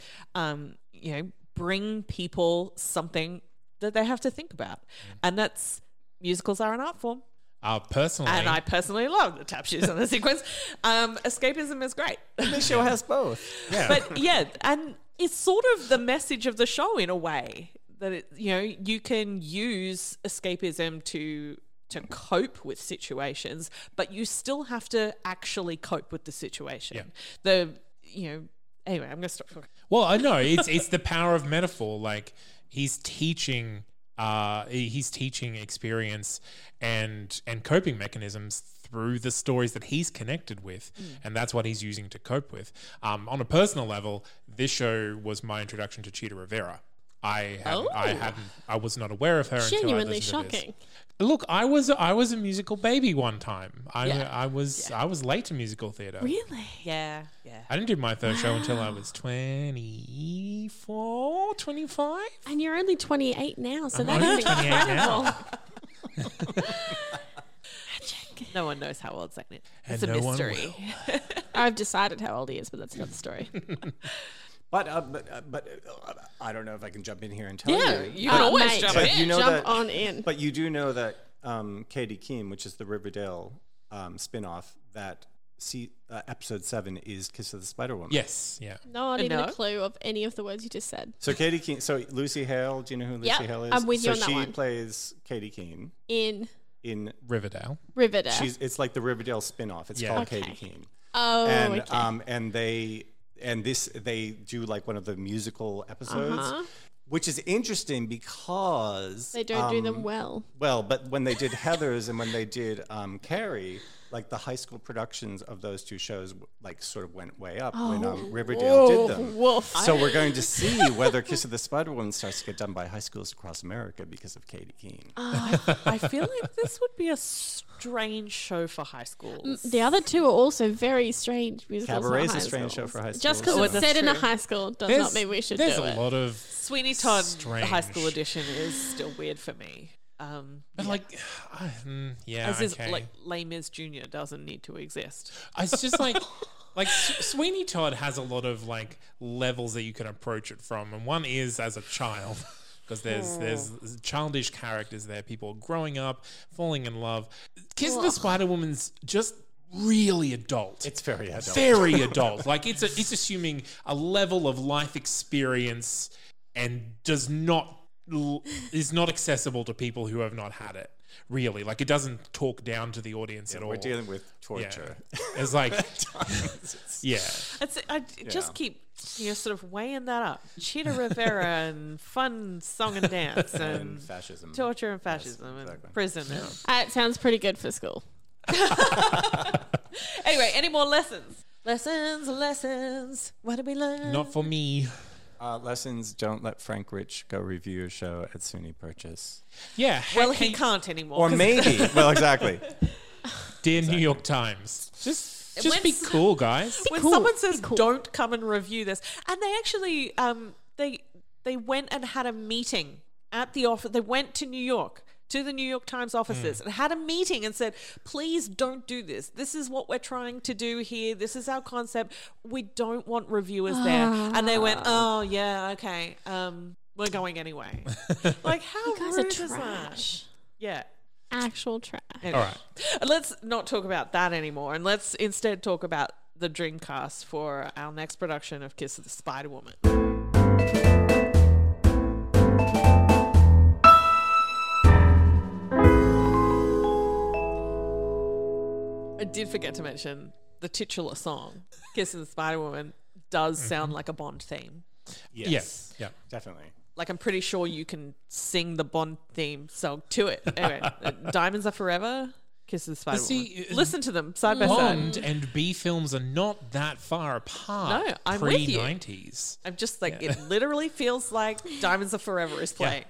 bring people something that they have to think about. And that's, musicals are an art form. Personally, And I personally love the tap shoes and the sequence. Escapism is great. This show has both. yeah. But yeah, and it's sort of the message of the show in a way that you can use escapism to cope with situations, but you still have to actually cope with the situation. Yeah. Anyway, I'm gonna stop talking. Well, I know it's the power of metaphor. Like he's teaching experience and coping mechanisms through the stories that he's connected with, and that's what he's using to cope with. On a personal level, this show was my introduction to Chita Rivera. I was not aware of her until I Genuinely listened to this. shocking. Look, I was a musical baby one time. I was late to musical theatre. Really? Yeah. I didn't do my first show until I was 24, 25. And you're only 28 now, so I'm that's only 28 incredible. now. No one knows how old Zayn is. And It's a no one mystery. I've decided how old he is, but that's another story. But I don't know if I can jump in here and tell Yeah, you. you can always mate, jump But in. you know Jump that- on in. But you do know that Katie Keene, which is the Riverdale spin-off, that episode 7 is Kiss of the Spider Woman. Yes, yeah. Not even No. a clue of any of the words you just said. So Katie Keene. So Lucy Hale. Do you know who Lucy Yep, Hale is? I'm with you so on that she one. plays Katie Keene In in. Riverdale. Riverdale. It's like the Riverdale spin-off. It's Yeah. called Okay. Katie Keene. oh, And okay. they do like one of the musical episodes, Uh-huh. which is interesting because They don't do them well. Well, but when they did Heathers and when they did Carrie, like the high school productions of those two shows, like sort of went way up when Riverdale did them. Woof. So we're going to see whether Kiss of the Spider Woman starts to get done by high schools across America because of Katie Keene. I feel like this would be a strange show for high schools. The other two are also very strange musicals. Cabaret's for a high strange schools. show for high Just schools. because Oh, it's that's set in a true. high school does not mean we should do There's it. a lot of, Sweeney Todd, the high school Strange. edition, is still weird for me. but like, yeah, As is, okay. like, Les Mis Jr. doesn't need to exist. It's just like, Like Sweeney Todd has a lot of like levels that you can approach it from, and one is as a child. Because there's childish characters there, people growing up, falling in love. Kiss of the Spider Woman's just really adult. It's very adult. Very adult. Like it's assuming a level of life experience and is not accessible to people who have not had it. Really, like it doesn't talk down to the audience at all. We're dealing with torture. Yeah. It's like, yeah. Just keep sort of weighing that up. Chita Rivera and fun song and dance and fascism, torture and fascism and prison. It sounds pretty good for school. Anyway, any more lessons? Lessons. What did we learn? Not for me. Lessons: don't let Frank Rich go review your show at SUNY Purchase. Yeah. Well, he can't anymore. Or maybe. Well, exactly. Dear New York Times, just be cool, guys. When someone says don't come and review this, and they actually they went and had a meeting at the office. They went to New York, to the New York Times offices, and had a meeting and said, please don't do this. This is what we're trying to do here. This is our concept. We don't want reviewers there. And they went, oh yeah, okay, we're going anyway. Like, how You guys rude are is that? trash. Yeah. Actual trash. Anyway. All right. Let's not talk about that anymore, and let's instead talk about the Dreamcast for our next production of Kiss of the Spider Woman. I did forget to mention the titular song, Kiss of the Spider Woman, does sound like a Bond theme. Yes. Yeah. Definitely. Like, I'm pretty sure you can sing the Bond theme song to it. Anyway, Diamonds Are Forever, Kiss of the Spider Woman. Listen to them side by Bond side. and B films are not that far apart. No, I'm with you. Pre-90s. I'm just like, it literally feels like Diamonds Are Forever is playing.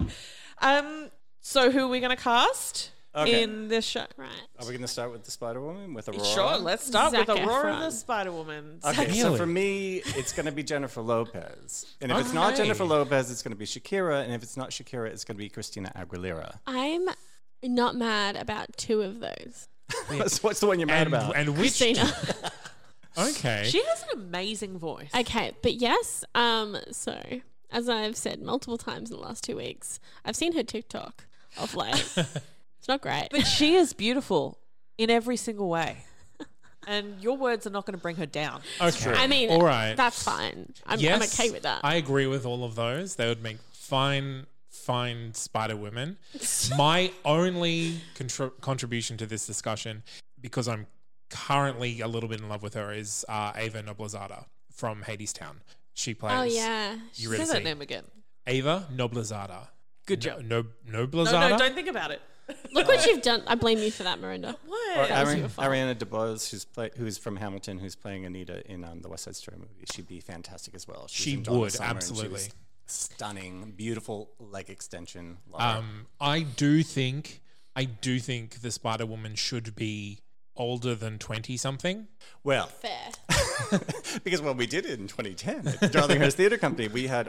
So who are we going to cast in this show? Right. Are we going to start with the Spider Woman with Aurora? Sure, let's start with Zac Aurora Efron. the Spider Woman. Okay, so Really? for me, it's going to be Jennifer Lopez. And if it's not Jennifer Lopez, it's going to be Shakira. And if it's not Shakira, it's going to be Christina Aguilera. I'm not mad about two of those. What's the one you're mad about? And which? Christina. Okay. She has an amazing voice. Okay, but yes, so as I've said multiple times in the last 2 weeks, I've seen her TikTok of late. It's not great. But she is beautiful in every single way. And your words are not going to bring her down. Okay. I mean, all right. that's fine. I'm Yes, okay with that. I agree with all of those. They would make fine Spider Women. My only contribution to this discussion, because I'm currently a little bit in love with her, is Ava Noblezada from Hadestown. She plays. Oh yeah. Say that name again. Ava Noblezada. Good job. Noblezada. No, don't think about it. Look what you've done. I blame you for that, Miranda. What? Or That was your fault. Ariana DeBose, who's from Hamilton, who's playing Anita in the West Side Story movie. She'd be fantastic as well. She in Dawn of would, Summer, and absolutely. She was stunning, beautiful leg extension. Love her. I do think the Spider Woman should be older than 20 something. Well, Fair. because when we did it in 2010 at the Darlinghurst Theatre Company, we had,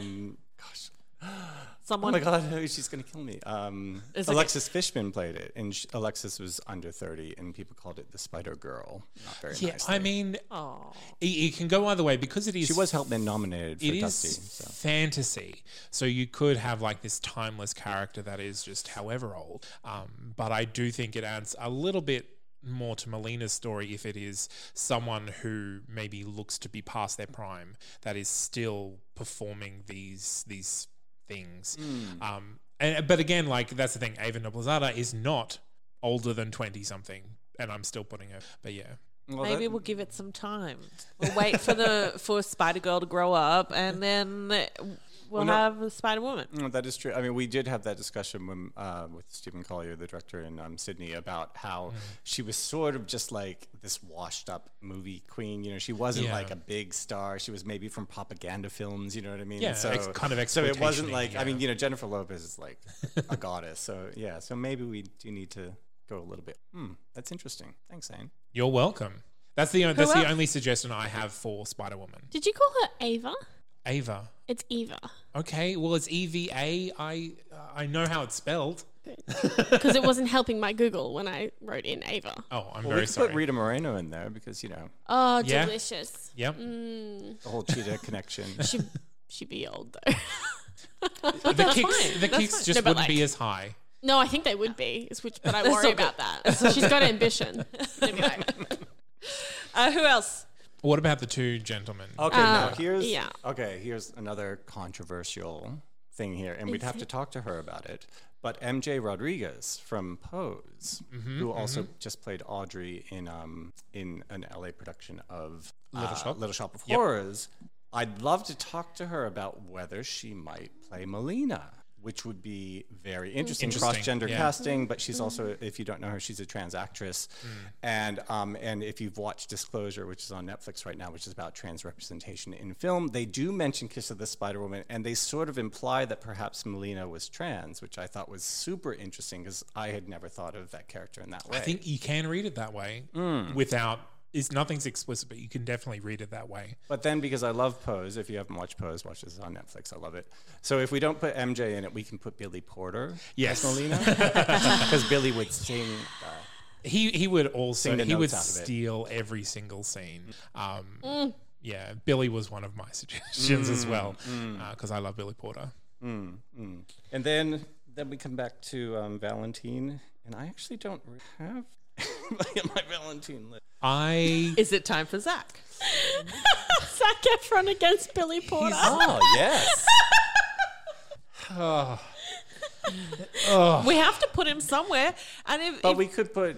Someone. oh my God, she's going to kill me. It's Alexis Fishman played it, and Alexis was under 30, and people called it the Spider Girl. Not very Yeah, nicely. I mean, Oh. it can go either way because it is. She was Helpman nominated for It Dusty. is So. fantasy, so you could have like this timeless character that is just however old. But I do think it adds a little bit more to Melina's story if it is someone who maybe looks to be past their prime that is still performing these things. But again, like that's the thing. Ava Noblezada is not older than 20 something, and I'm still putting her. But yeah. Well, Maybe we'll give it some time. We'll wait for Spider Girl to grow up, and then we'll have a Spider Woman. that is true. I mean, we did have that discussion when, with Stephen Collier, the director in Sydney, about how she was sort of just like this washed-up movie queen. You know, she wasn't like a big star. She was maybe from propaganda films. You know what I mean? Yeah, so kind of So it wasn't exploitation-y, like I yeah. mean, you know, Jennifer Lopez is like a goddess. So yeah, so maybe we do need to go a little bit. That's interesting. Thanks, Zane. You're welcome. That's the else? only suggestion I have for Spider Woman. Did you call her Ava? Ava. It's Eva. Okay, well it's EVA. I know how it's spelled. Good. because it wasn't helping my Google when I wrote in Ava. Oh, I'm We very could sorry. put Rita Moreno in there because, Oh, Yeah. delicious. Yep. the whole cheetah connection. She'd be old though. The kicks just No, but wouldn't be like- as high. No, I think they would be, but I worry about that. She's got ambition. Anyway. Who else? What about the two gentlemen? Okay, now here's yeah. here's another controversial thing here, and we'd have to talk to her about it. But MJ Rodriguez from Pose, who also just played Audrey in an LA production of Little Shop of Horrors, I'd love to talk to her about whether she might play Melina, which would be very interesting. Cross-gender casting, but she's also, if you don't know her, she's a trans actress. And if you've watched Disclosure, which is on Netflix right now, which is about trans representation in film, they do mention Kiss of the Spider-Woman, and they sort of imply that perhaps Melina was trans, which I thought was super interesting because I had never thought of that character in that way. I think you can read it that way without. Nothing's explicit, but you can definitely read it that way. But then, because I love Pose, if you haven't watched Pose, watch this on Netflix. I love it. So if we don't put MJ in it, we can put Billy Porter Yes. as Melina, because Billy would sing. He would also Sing the he would notes out of it. steal every single scene. Yeah, Billy was one of my suggestions as well because I love Billy Porter. And then we come back to Valentine, and I actually don't have my Valentine list. Is it time for Zach? Zac Efron against Billy Porter. Oh yes. We have to put him somewhere. And But we could put,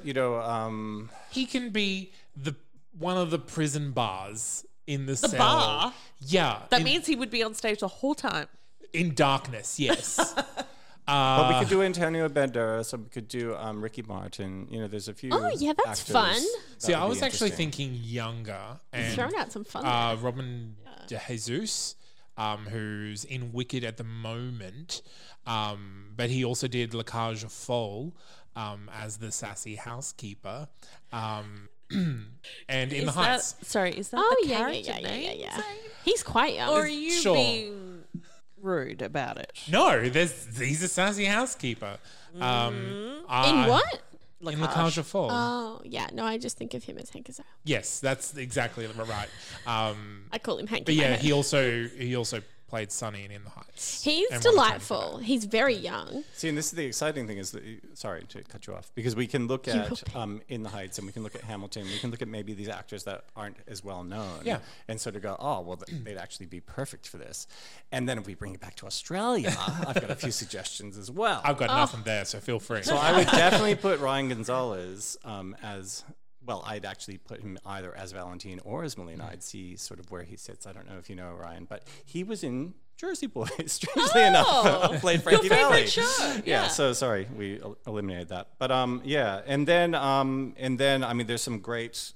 He can be one of the prison bars in the cell. bar? Yeah, that means he would be on stage the whole time. in darkness. Yes. But we could do Antonio Banderas, or we could do Ricky Martin. There's a few. Oh, yeah, that's actors fun. that See, would I be was actually interesting. thinking younger and Throwing out some fun. there. Robin De Jesus, who's in Wicked at the moment, but he also did La Cage aux Folles as the sassy housekeeper, and in the Heights. Is that Oh the yeah, character yeah. name? He's quite young. Or are you Sure. being rude about it? No, he's a sassy housekeeper. In what? In La Cage aux Folles. Oh yeah, no, I just think of him as Hank Azaria. Yes, that's exactly right. I call him Hank. But in my yeah, head. he also played Sonny in the Heights. He's and won a Tony for delightful. He's very young. See, and this is the exciting thing is that, sorry to cut you off, because we can look at In the Heights, and we can look at Hamilton, we can look at maybe these actors that aren't as well known, and sort of go, oh, well, they'd actually be perfect for this. And then if we bring it back to Australia, I've got a few suggestions as well. I've got nothing there, so feel free. So I would definitely put Ryan Gonzalez as, well, I'd actually put him either as Valentine or as Melina. I'd see sort of where he sits. I don't know if you know Ryan, but he was in Jersey Boys, strangely enough. Played Frankie Your Valli. favorite show. Yeah, so sorry, we eliminated that. But yeah, and then I mean, there's some great,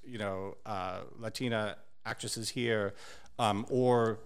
Latina actresses here, or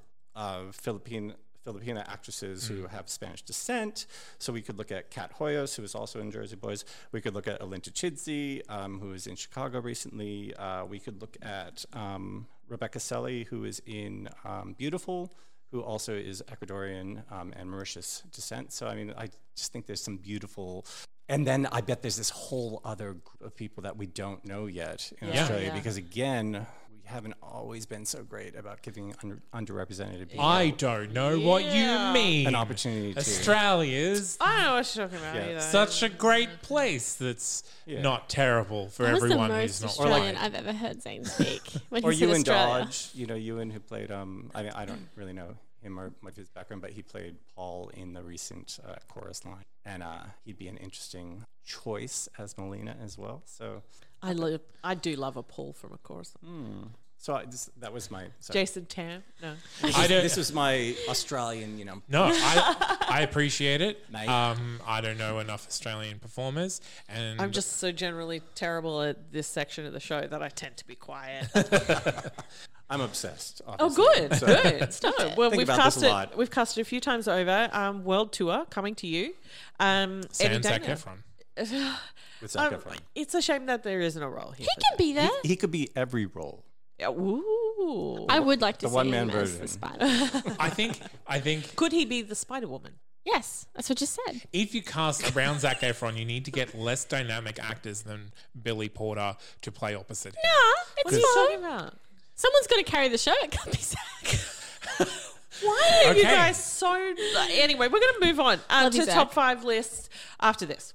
Filipina actresses who have Spanish descent. So we could look at Kat Hoyos, who was also in Jersey Boys. We could look at Alinta Chidsey, who was in Chicago recently. We could look at Rebecca Selly, who is in Beautiful, who also is Ecuadorian and Mauritius descent. So, I mean, I just think there's some beautiful... And then I bet there's this whole other group of people that we don't know yet in Australia, because, again... we haven't always been so great about giving underrepresented people I don't know what you mean. an opportunity to. Australia's I don't know what you're talking about Yeah. either. such a great place that's not terrible for That was the everyone most who's not Australian white. I've ever heard Zane speak. When Or he said Ewan Australia. Dodge, Ewan who played, I mean, I don't really know him or much of his background, but he played Paul in the recent Chorus Line. And he'd be an interesting choice as Melina as well. So I do love a Paul from a chorus. so that was my... Sorry. Jason Tam? No. This was my Australian, No, I appreciate it. Mate. I don't know enough Australian performers, and I'm just so generally terrible at this section of the show that I tend to be quiet. I'm obsessed. Oh, Obviously. good, So- good. Well, Think we've about cast this a it. lot. We've cast it a few times over. World tour coming to you. Eddie Sans Zac Dana. Efron. With Zac Efron. It's a shame that there isn't a role here. He can be there. He could be every role. Yeah, ooh. I would like to The see one-man him as version. the Spider. I think Could he be the Spider Woman? Yes, that's what you said. If you cast around Zac Efron, you need to get less dynamic actors than Billy Porter to play opposite him. No, What are you it's talking fine. about? Someone's got to carry the show. It can't be Zach. Why are you Okay. guys so... Anyway, we're going to move on Love you, to Zach. top 5 lists after this.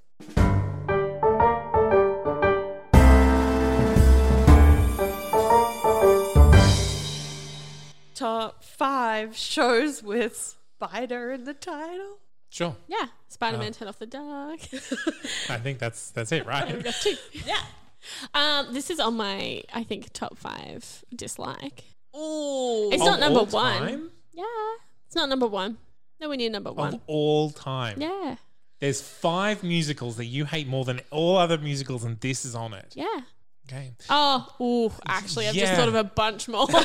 Top 5 shows with spider in the title. Sure. Yeah, Spider-Man Turn Off the Dark. I think that's it, right? Yeah. This is on my, I think, top 5 dislike. Ooh. It's Of not number all 1. time? Yeah, it's not number 1. Nowhere near number 1. Of all time. Yeah, There's 5 musicals that you hate more than all other musicals, and this is on it. yeah. Okay. Oh, ooh, actually, I've just Yeah. thought of a bunch more. Okay,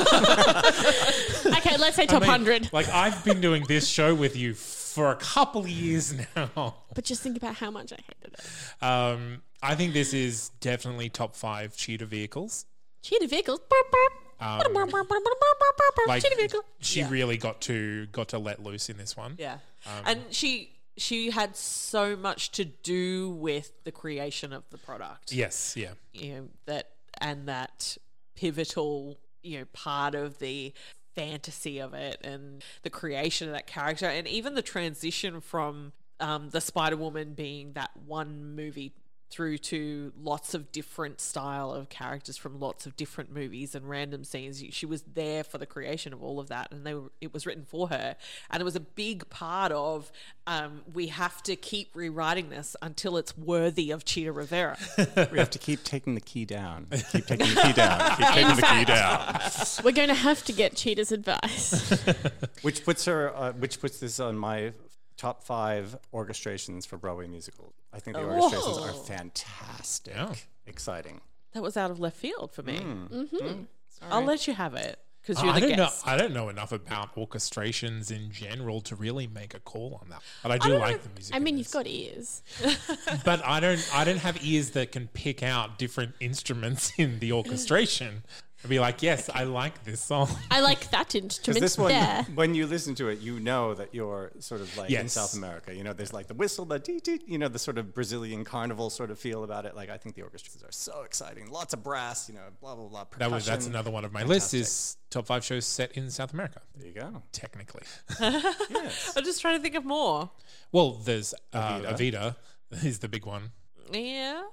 let's say top 100. Like, I've been doing this show with you for a couple of years now. But just think about how much I hated it. I think this is definitely top 5 cheetah vehicles. Cheetah vehicles. Burp, burp. Like, Cheetah vehicle. she really got to let loose in this one. Yeah. And she had so much to do with the creation of the product. Yes, yeah. You know, that pivotal, part of the fantasy of it and the creation of that character, and even the transition from the Spider-Woman being that one movie through to lots of different style of characters from lots of different movies and random scenes. She was there for the creation of all of that, and it was written for her, and it was a big part of we have to keep rewriting this until it's worthy of Cheetah Rivera. We have to keep taking the key down. Keep taking the key down. Keep taking the key down. We're going to have to get Cheetah's advice. Which puts this on my top 5 orchestrations for Broadway musicals. I think the orchestrations are fantastic. Yeah. Exciting. That was out of left field for me. I'll let you have it because you're I the don't know. guest. I don't know enough about orchestrations in general to really make a call on that. But I do like the music. I mean, in you've this. got ears. But I don't have ears that can pick out different instruments in the orchestration. I'd be like, yes, I like this song. I like that Because instrument this one, there. when you listen to it, you know that you're sort of like in Yes. South America. There's like the whistle, the dee-dee, the sort of Brazilian carnival sort of feel about it. Like, I think the orchestras are so exciting. Lots of brass, blah, blah, blah, percussion. That's another one of my lists is top 5 shows set in South America. There you go. Technically. Yes. I'm just trying to think of more. Well, there's Evita is the big one. Yeah.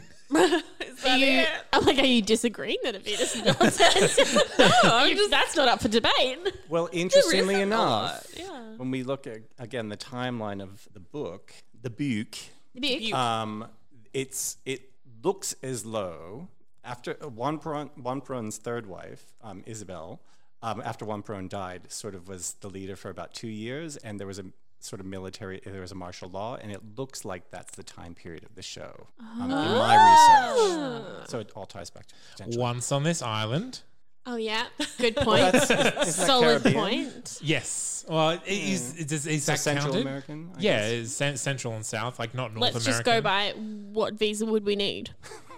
Is that it? I'm like, are you disagreeing that Evita's nonsense? That's not up for debate. Well, interestingly isn't a lot, enough, yeah. when we look at, again, the timeline of the book, Big. it looks as though after Juan Perón's third wife, Isabel, after Juan Perón died, sort of was the leader for about 2 years, and there was a sort of there was a martial law, and it looks like that's the time period of the show in my research. So it all ties back to potential. Once on this island. Oh, yeah. Good point. Isn't that Solid Caribbean? point. Yes. Well, is So that Central counted? American? I Yeah, guess. it's Central and South, like not North Let's American. just go by what visa would we need?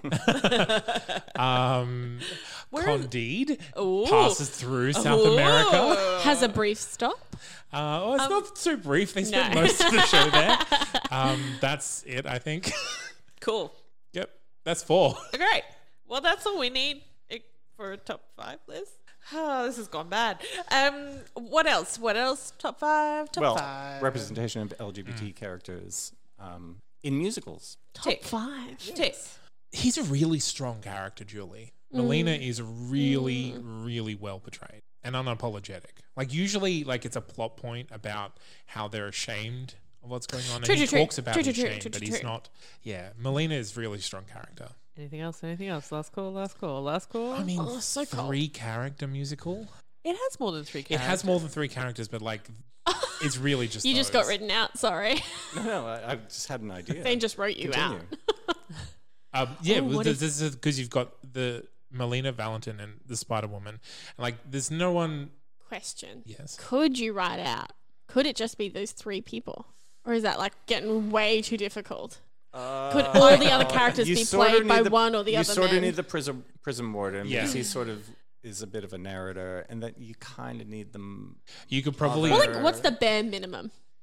Candide Ooh. passes through South America. Has a brief stop. It's not too brief. They spent No. most of the show there. That's it, I think. Cool. Yep, that's 4. Great. Well, that's all we need for a top 5 list. Oh, this has gone bad. What else? Top 5? Top 5. representation of LGBT characters in musicals. Tick. 5. Tick. He's a really strong character, Julie. Melina is really, really well portrayed and unapologetic. Like usually, like it's a plot point about how they're ashamed of what's going on, and he talks about his shame, but he's not. Yeah, Melina is a really strong character. Anything else? Last call. I mean, so cold. 3-character musical. It has more than 3 It characters. has more than 3 characters, but like, it's really just You just got those. written out, sorry. No, I just had an idea. They just wrote you Continue. out. Yeah, Oh, well, what this is because you've got the Melina Valentin and the Spider-Woman. And like, there's no one. Question. Yes. Could you write out? Could it just be those 3 people? Or is that like getting way too difficult? Could all the other characters You be sorta played by need one or the you other sort of man? need the prison warden Yeah. because he sort of is a bit of a narrator, and that you kind of need them. You could probably. Well, like, what's the bare minimum?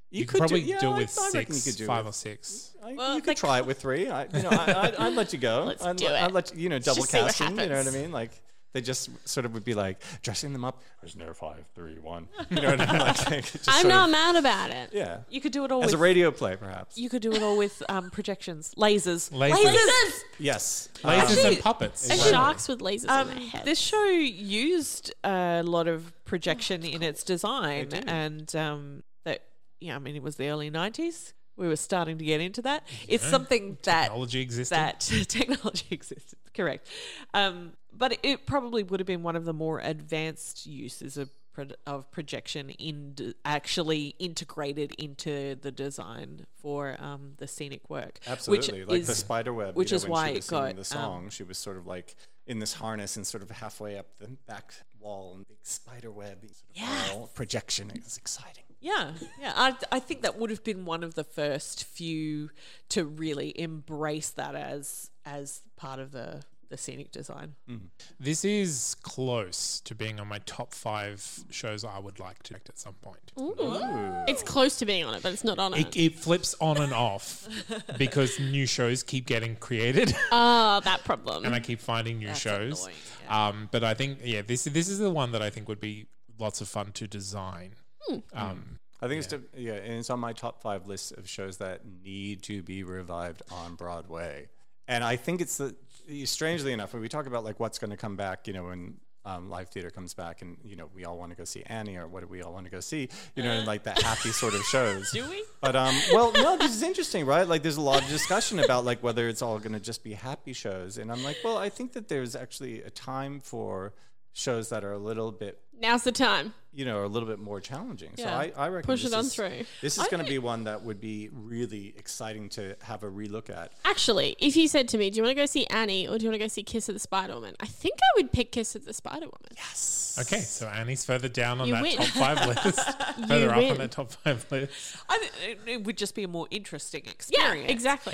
You could probably do it with I reckon you 6, could do 5 it. or 6. You could try it with 3. I'd let you go. Let's I'd do it. I'd let you, double just see what casting. You know what I happens. mean? Like they just sort of would be like dressing them up. There's no 5, 3, 1. You know what I mean? Like, just I'm sort not of- mad about it. Yeah. You could do it all As with a radio play, perhaps. You could do it all with projections, lasers. Lasers. Yes. Lasers Actually- and puppets. And sharks with lasers on their heads. This show used a lot of projection in its design, They do. and that it was the early 90s. We were starting to get into that. It's something that Technology existed. that technology existed. Correct, but it probably would have been one of the more advanced uses of projection actually integrated into the design for the scenic work. Absolutely. which Like is, the spider web. which is when why she it was singing got the song. She was sort of like in this harness and sort of halfway up the back wall and big spider web. Projection. It was exciting. Yeah. I think that would have been one of the first few to really embrace that as part of the scenic design. This is close to being on my top 5 shows I would like to direct at some point. It's close to being on it, but it's not on it. It flips on and off because new shows keep getting created That problem. and I keep finding new shows. annoying, But I think, this is the one that I think would be lots of fun to design. I think and it's on my top 5 list of shows that need to be revived on Broadway. And I think it's strangely enough, when we talk about like what's going to come back, when live theater comes back and, we all want to go see Annie, or what do we all want to go see, and like that happy sort of shows. Do we? But, well, no, this is interesting, right? Like there's a lot of discussion about like whether it's all going to just be happy shows. And I'm like, well, I think that there's actually a time for shows that are a little bit, Now's the time. are a little bit more challenging. So Yeah. I reckon Push this it on is- through. This is going to be one that would be really exciting to have a relook at. Actually, if you said to me, do you want to go see Annie or do you want to go see Kiss of the Spider Woman? I think I would pick Kiss of the Spider Woman. Yes. Okay, so Annie's further down on You that win. top 5 list. Further up win. on that top 5 list. I think it would just be a more interesting Yeah, experience. exactly.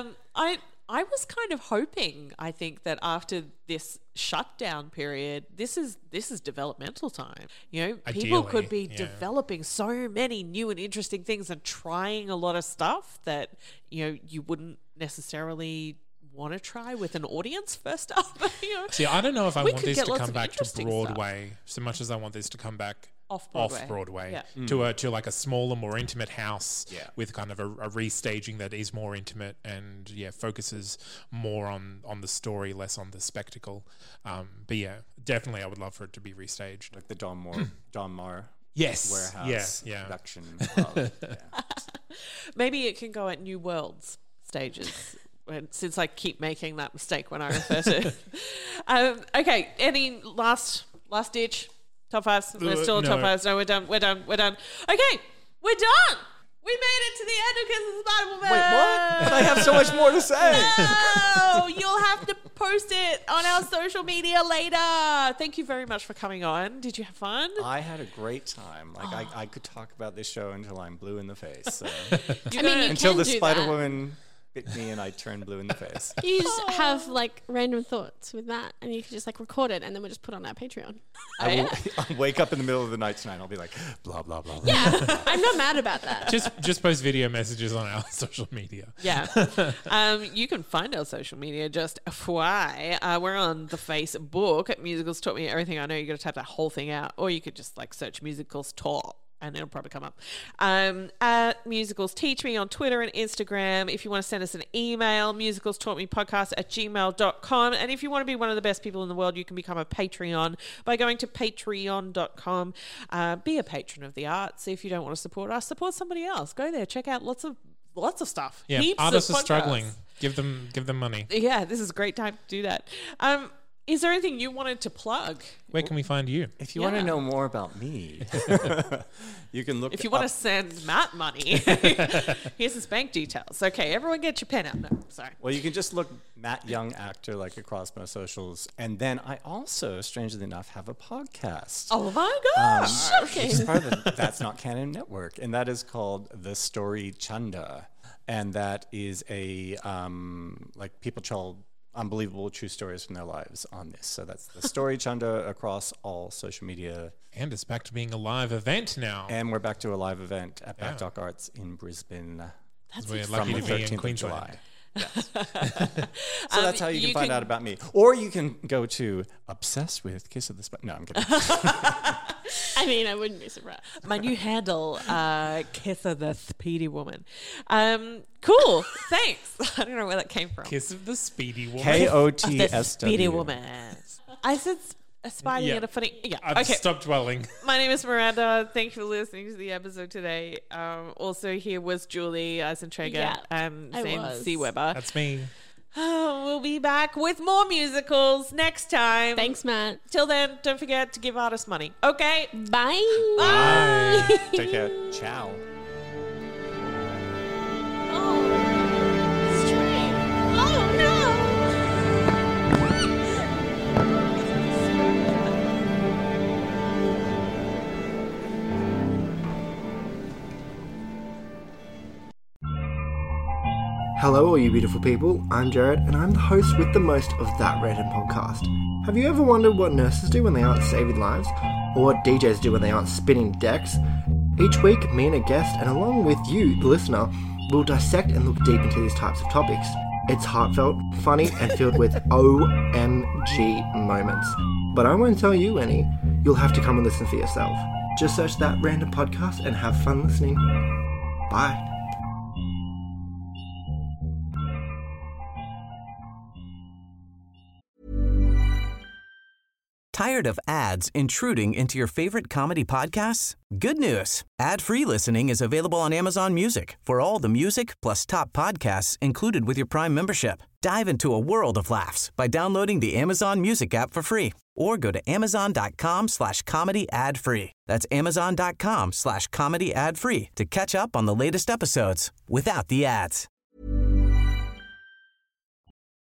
I was kind of hoping, I think, that after this shutdown period, this is developmental time. People could be Ideally, yeah. developing so many new and interesting things and trying a lot of stuff that you wouldn't necessarily want to try with an audience first up. See, I don't know if I We want could this get to lots come of back to interesting stuff. Broadway so much as I want this to come back Off-Broadway. off-Broadway Yeah. to like a smaller, more intimate house Yeah. with kind of a restaging that is more intimate and focuses more on the story, less on the spectacle. But definitely I would love for it to be restaged. Like the Don Mar Yes. Warehouse Yeah. production. Of, Maybe it can go at New Worlds stages. Since I keep making that mistake when I refer to. Okay, any last ditch top 5s? We're still no. top 5s. No, we're done. Okay, we're done. We made it to the end of Kiss of the Spider Woman. Wait, what? I have so much more to say. No, you'll have to post it on our social media later. Thank you very much for coming on. Did you have fun? I had a great time. Like I could talk about this show until I'm blue in the face. So. I mean, you Until can the do Spider that. Woman bit me and I turned blue in the face. You just have like random thoughts with that, and you can just like record it, and then we'll just put it on our Patreon. I'll wake up in the middle of the night tonight and I'll be like, blah, blah, blah. blah. Yeah, I'm not mad about that. Just post video messages on our social media. Yeah. You can find our social media, just FYI. We're on the Facebook. Musicals Taught Me Everything I Know. You got to type that whole thing out. Or you could just like search Musicals Taught and it'll probably come up. At Musicals Teach Me on Twitter and Instagram. If you want to send us an email, musicalstaught.me@gmail.com. And if you want to be one of the best people in the world, you can become a Patreon by going to patreon.com. Be a patron of the arts. If you don't want to support us, support somebody else. Go there, check out lots of stuff. Yeah, Heaps artists of are struggling. podcasts. Give them money. Yeah, this is a great time to do that. Is there anything you wanted to plug? Where can we find you? If you want to Yeah. know more about me, you can look If you want to up- send Matt money, here's his bank details. Okay, everyone get your pen out. No, sorry. Well, you can just look Matt Young Actor like across my socials. And then I also, strangely enough, have a podcast. Oh my gosh. It's part of the That's Not Canon Network, and that is called The Story Chanda. And that is a, like people tell unbelievable true stories from their lives on this. So that's the Story Chunder across all social media. And it's back to being a live event now. And we're back to a live event at Back Dock Arts in Brisbane. We're lucky to be in Queensland. July. Yes. So that's how you can find out about me. Or you can go to Obsessed with Kiss of the Spider. No, I'm kidding. I mean, I wouldn't be surprised. My new handle, Kiss of the Speedy Woman. Cool. Thanks. I don't know where that came from. Kiss of the Speedy Woman. KOTSW. The Speedy Woman. I said a Spidey and a funny. Yeah. I've stopped dwelling. My name is Miranda. Thank you for listening to the episode today. Also, here was Julie Eisentrager and Zane C. Weber. That's me. We'll be back with more musicals next time. Thanks, Matt. Till then, don't forget to give artists money. Okay? Bye. Bye. Take care. Ciao. Oh, strange. Oh, no. Hello, all you beautiful people. I'm Jared, and I'm the host with the most of That Random Podcast. Have you ever wondered what nurses do when they aren't saving lives, or what DJs do when they aren't spinning decks? Each week, me and a guest, and along with you, the listener, will dissect and look deep into these types of topics. It's heartfelt, funny, and filled with OMG moments. But I won't tell you any. You'll have to come and listen for yourself. Just search That Random Podcast and have fun listening. Bye. Tired of ads intruding into your favorite comedy podcasts? Good news. Ad-free listening is available on Amazon Music for all the music plus top podcasts included with your Prime membership. Dive into a world of laughs by downloading the Amazon Music app for free or go to amazon.com/comedy ad-free. That's amazon.com/comedy ad-free to catch up on the latest episodes without the ads.